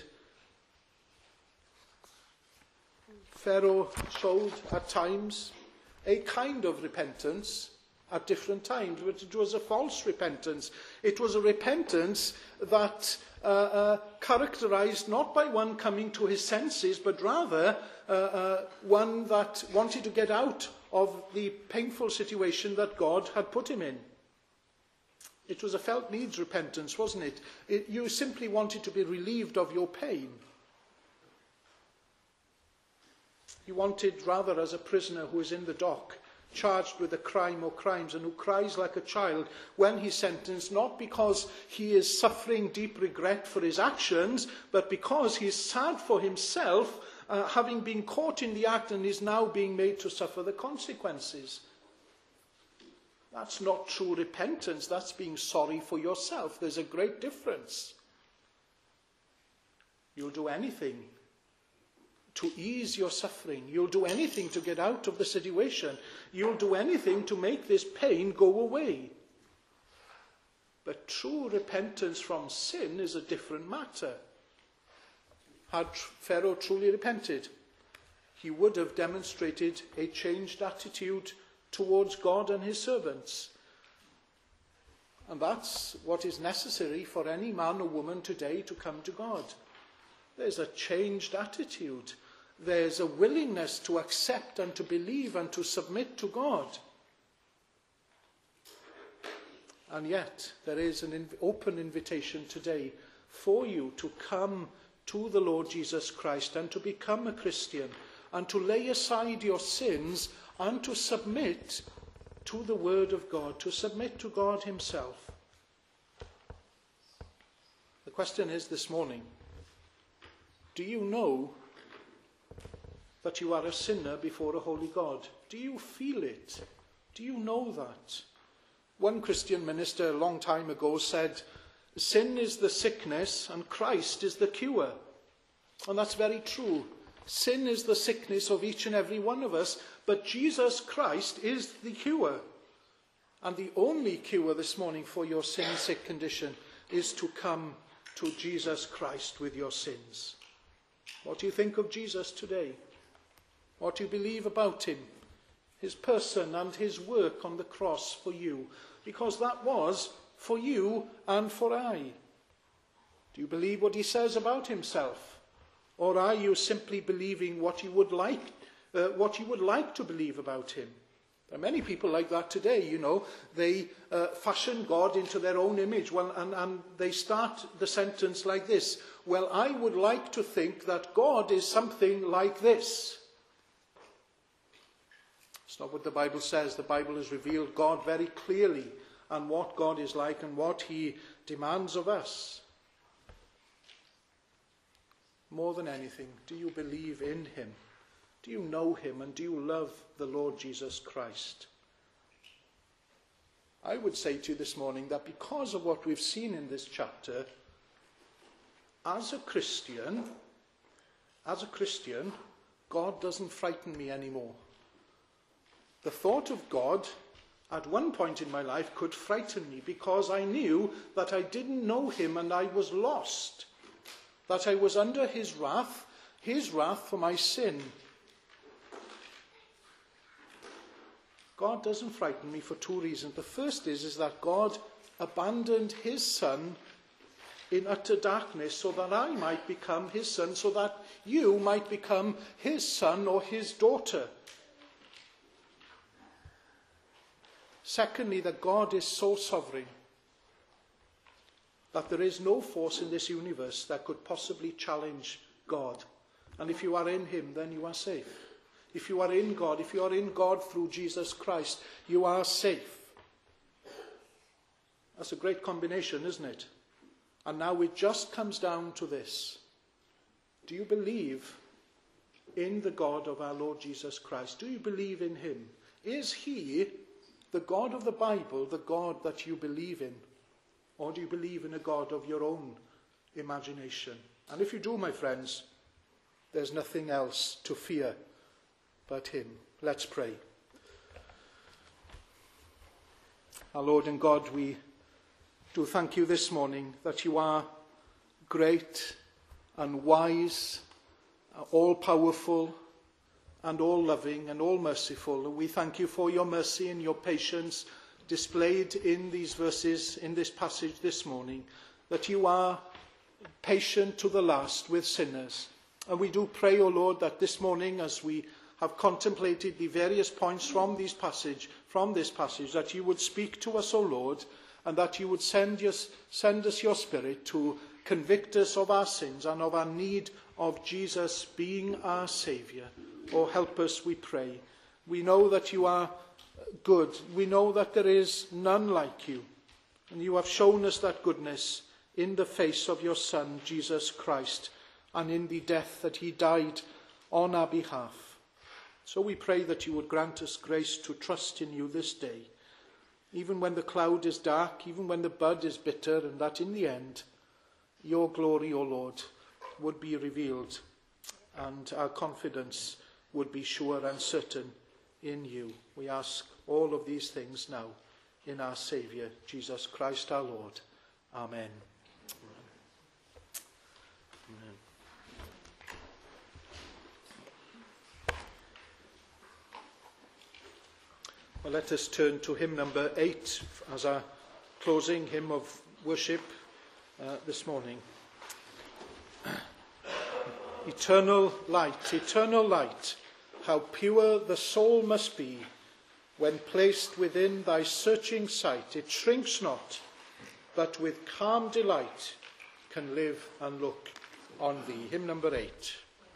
Pharaoh showed at times a kind of repentance at different times, but it was a false repentance. It was a repentance that characterized not by one coming to his senses, but rather one that wanted to get out of the painful situation that God had put him in. It was a felt needs repentance, wasn't it? You simply wanted to be relieved of your pain. You wanted, rather, as a prisoner who is in the dock, charged with a crime or crimes, and who cries like a child when he's sentenced, not because he is suffering deep regret for his actions, but because he is sad for himself, having been caught in the act and is now being made to suffer the consequences. That's not true repentance. That's being sorry for yourself. There's a great difference. You'll do anything to ease your suffering. You'll do anything to get out of the situation. You'll do anything to make this pain go away. But true repentance from sin is a different matter. Had Pharaoh truly repented, he would have demonstrated a changed attitude towards God and his servants. And that's what is necessary for any man or woman today to come to God. There's a changed attitude. There's a willingness to accept and to believe and to submit to God. And yet, there is an open invitation today for you to come to the Lord Jesus Christ and to become a Christian and to lay aside your sins and to submit to the Word of God, to submit to God himself. The question is this morning, do you know that you are a sinner before a holy God? Do you feel it? Do you know that? One Christian minister a long time ago said, sin is the sickness and Christ is the cure. And that's very true. Sin is the sickness of each and every one of us, but Jesus Christ is the cure. And the only cure this morning for your sin-sick condition is to come to Jesus Christ with your sins. What do you think of Jesus today? What do you believe about him? His person and his work on the cross for you? Because that was for you and for I. Do you believe what he says about himself? Or are you simply believing what you would like to believe about him? There are many people like that today, you know. They fashion God into their own image. Well, and they start the sentence like this. Well, I would like to think that God is something like this. It's not what the Bible says. The Bible has revealed God very clearly and what God is like and what he demands of us. More than anything, do you believe in him? Do you know him and do you love the Lord Jesus Christ? I would say to you this morning that because of what we've seen in this chapter, as a Christian, God doesn't frighten me anymore. The thought of God at one point in my life could frighten me because I knew that I didn't know him and I was lost, that I was under his wrath for my sin. God doesn't frighten me for two reasons. The first is that God abandoned his son in utter darkness so that I might become his son, so that you might become his son or his daughter. Secondly, that God is so sovereign that there is no force in this universe that could possibly challenge God. And if you are in him, then you are safe. If you are in God through Jesus Christ, you are safe. That's a great combination, isn't it? And now it just comes down to this. Do you believe in the God of our Lord Jesus Christ? Do you believe in him? Is he the God of the Bible, the God that you believe in? Or do you believe in a God of your own imagination? And if you do, my friends, there's nothing else to fear but him. Let's pray. Our Lord and God, we do thank you this morning that you are great and wise, all-powerful and all-loving and all-merciful. And we thank you for your mercy and your patience displayed in these verses, in this passage this morning, that you are patient to the last with sinners. And we do pray, O Lord, that this morning, as we have contemplated the various points from this passage, that you would speak to us, O Lord, and that you would send us your Spirit to convict us of our sins and of our need of Jesus being our Saviour. Oh, help us, we pray. We know that you are good. We know that there is none like you. And you have shown us that goodness in the face of your Son, Jesus Christ, and in the death that he died on our behalf. So we pray that you would grant us grace to trust in you this day, even when the cloud is dark, even when the bud is bitter, and that in the end, your glory, O Lord, would be revealed, and our confidence would be sure and certain in you. We ask all of these things now in our Saviour, Jesus Christ our Lord. Amen. Amen. Well, let us turn to hymn number 8 as our closing hymn of worship this morning. Eternal light, how pure the soul must be when placed within thy searching sight. It shrinks not, but with calm delight can live and look on thee. Hymn number 8.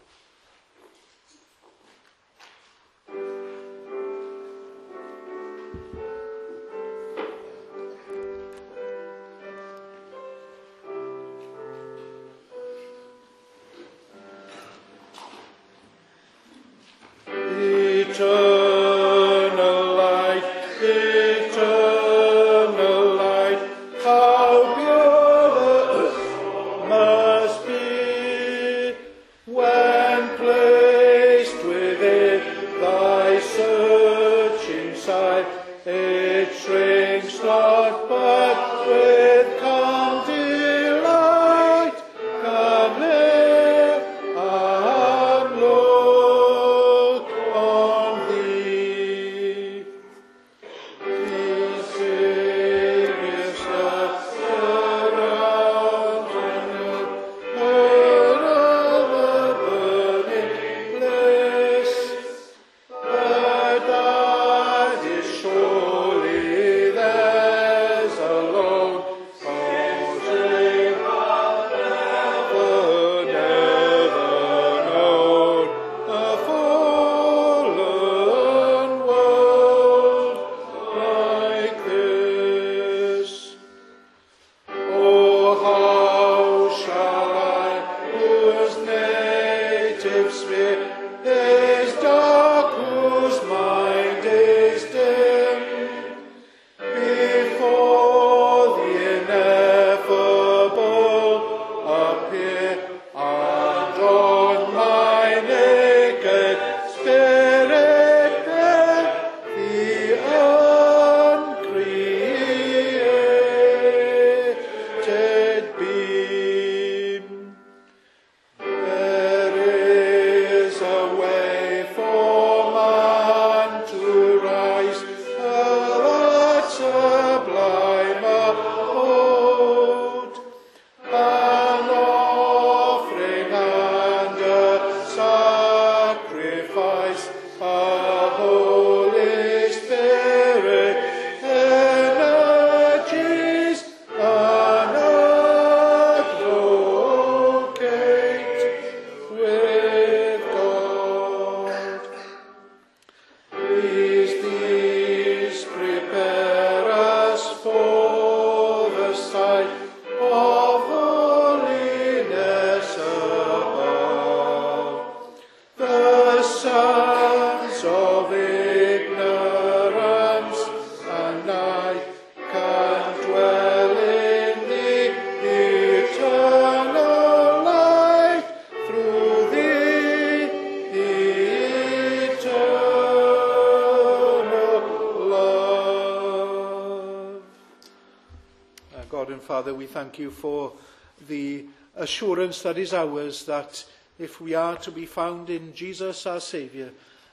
Father, we thank you for the assurance that is ours that if we are to be found in Jesus our Saviour,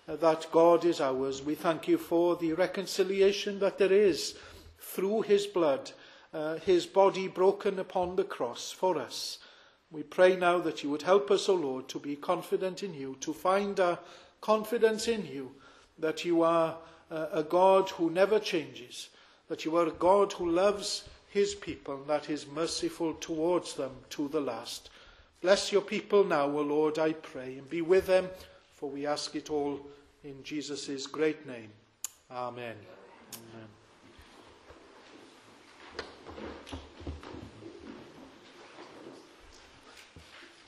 that God is ours. We thank you for the reconciliation that there is through his blood, his body broken upon the cross for us. We pray now that you would help us, O Lord, to be confident in you, to find our confidence in you, that you are a God who never changes, that you are a God who loves his people, that is merciful towards them to the last. Bless your people now, O Lord, I pray, and be with them, for we ask it all in Jesus' great name. Amen. Amen.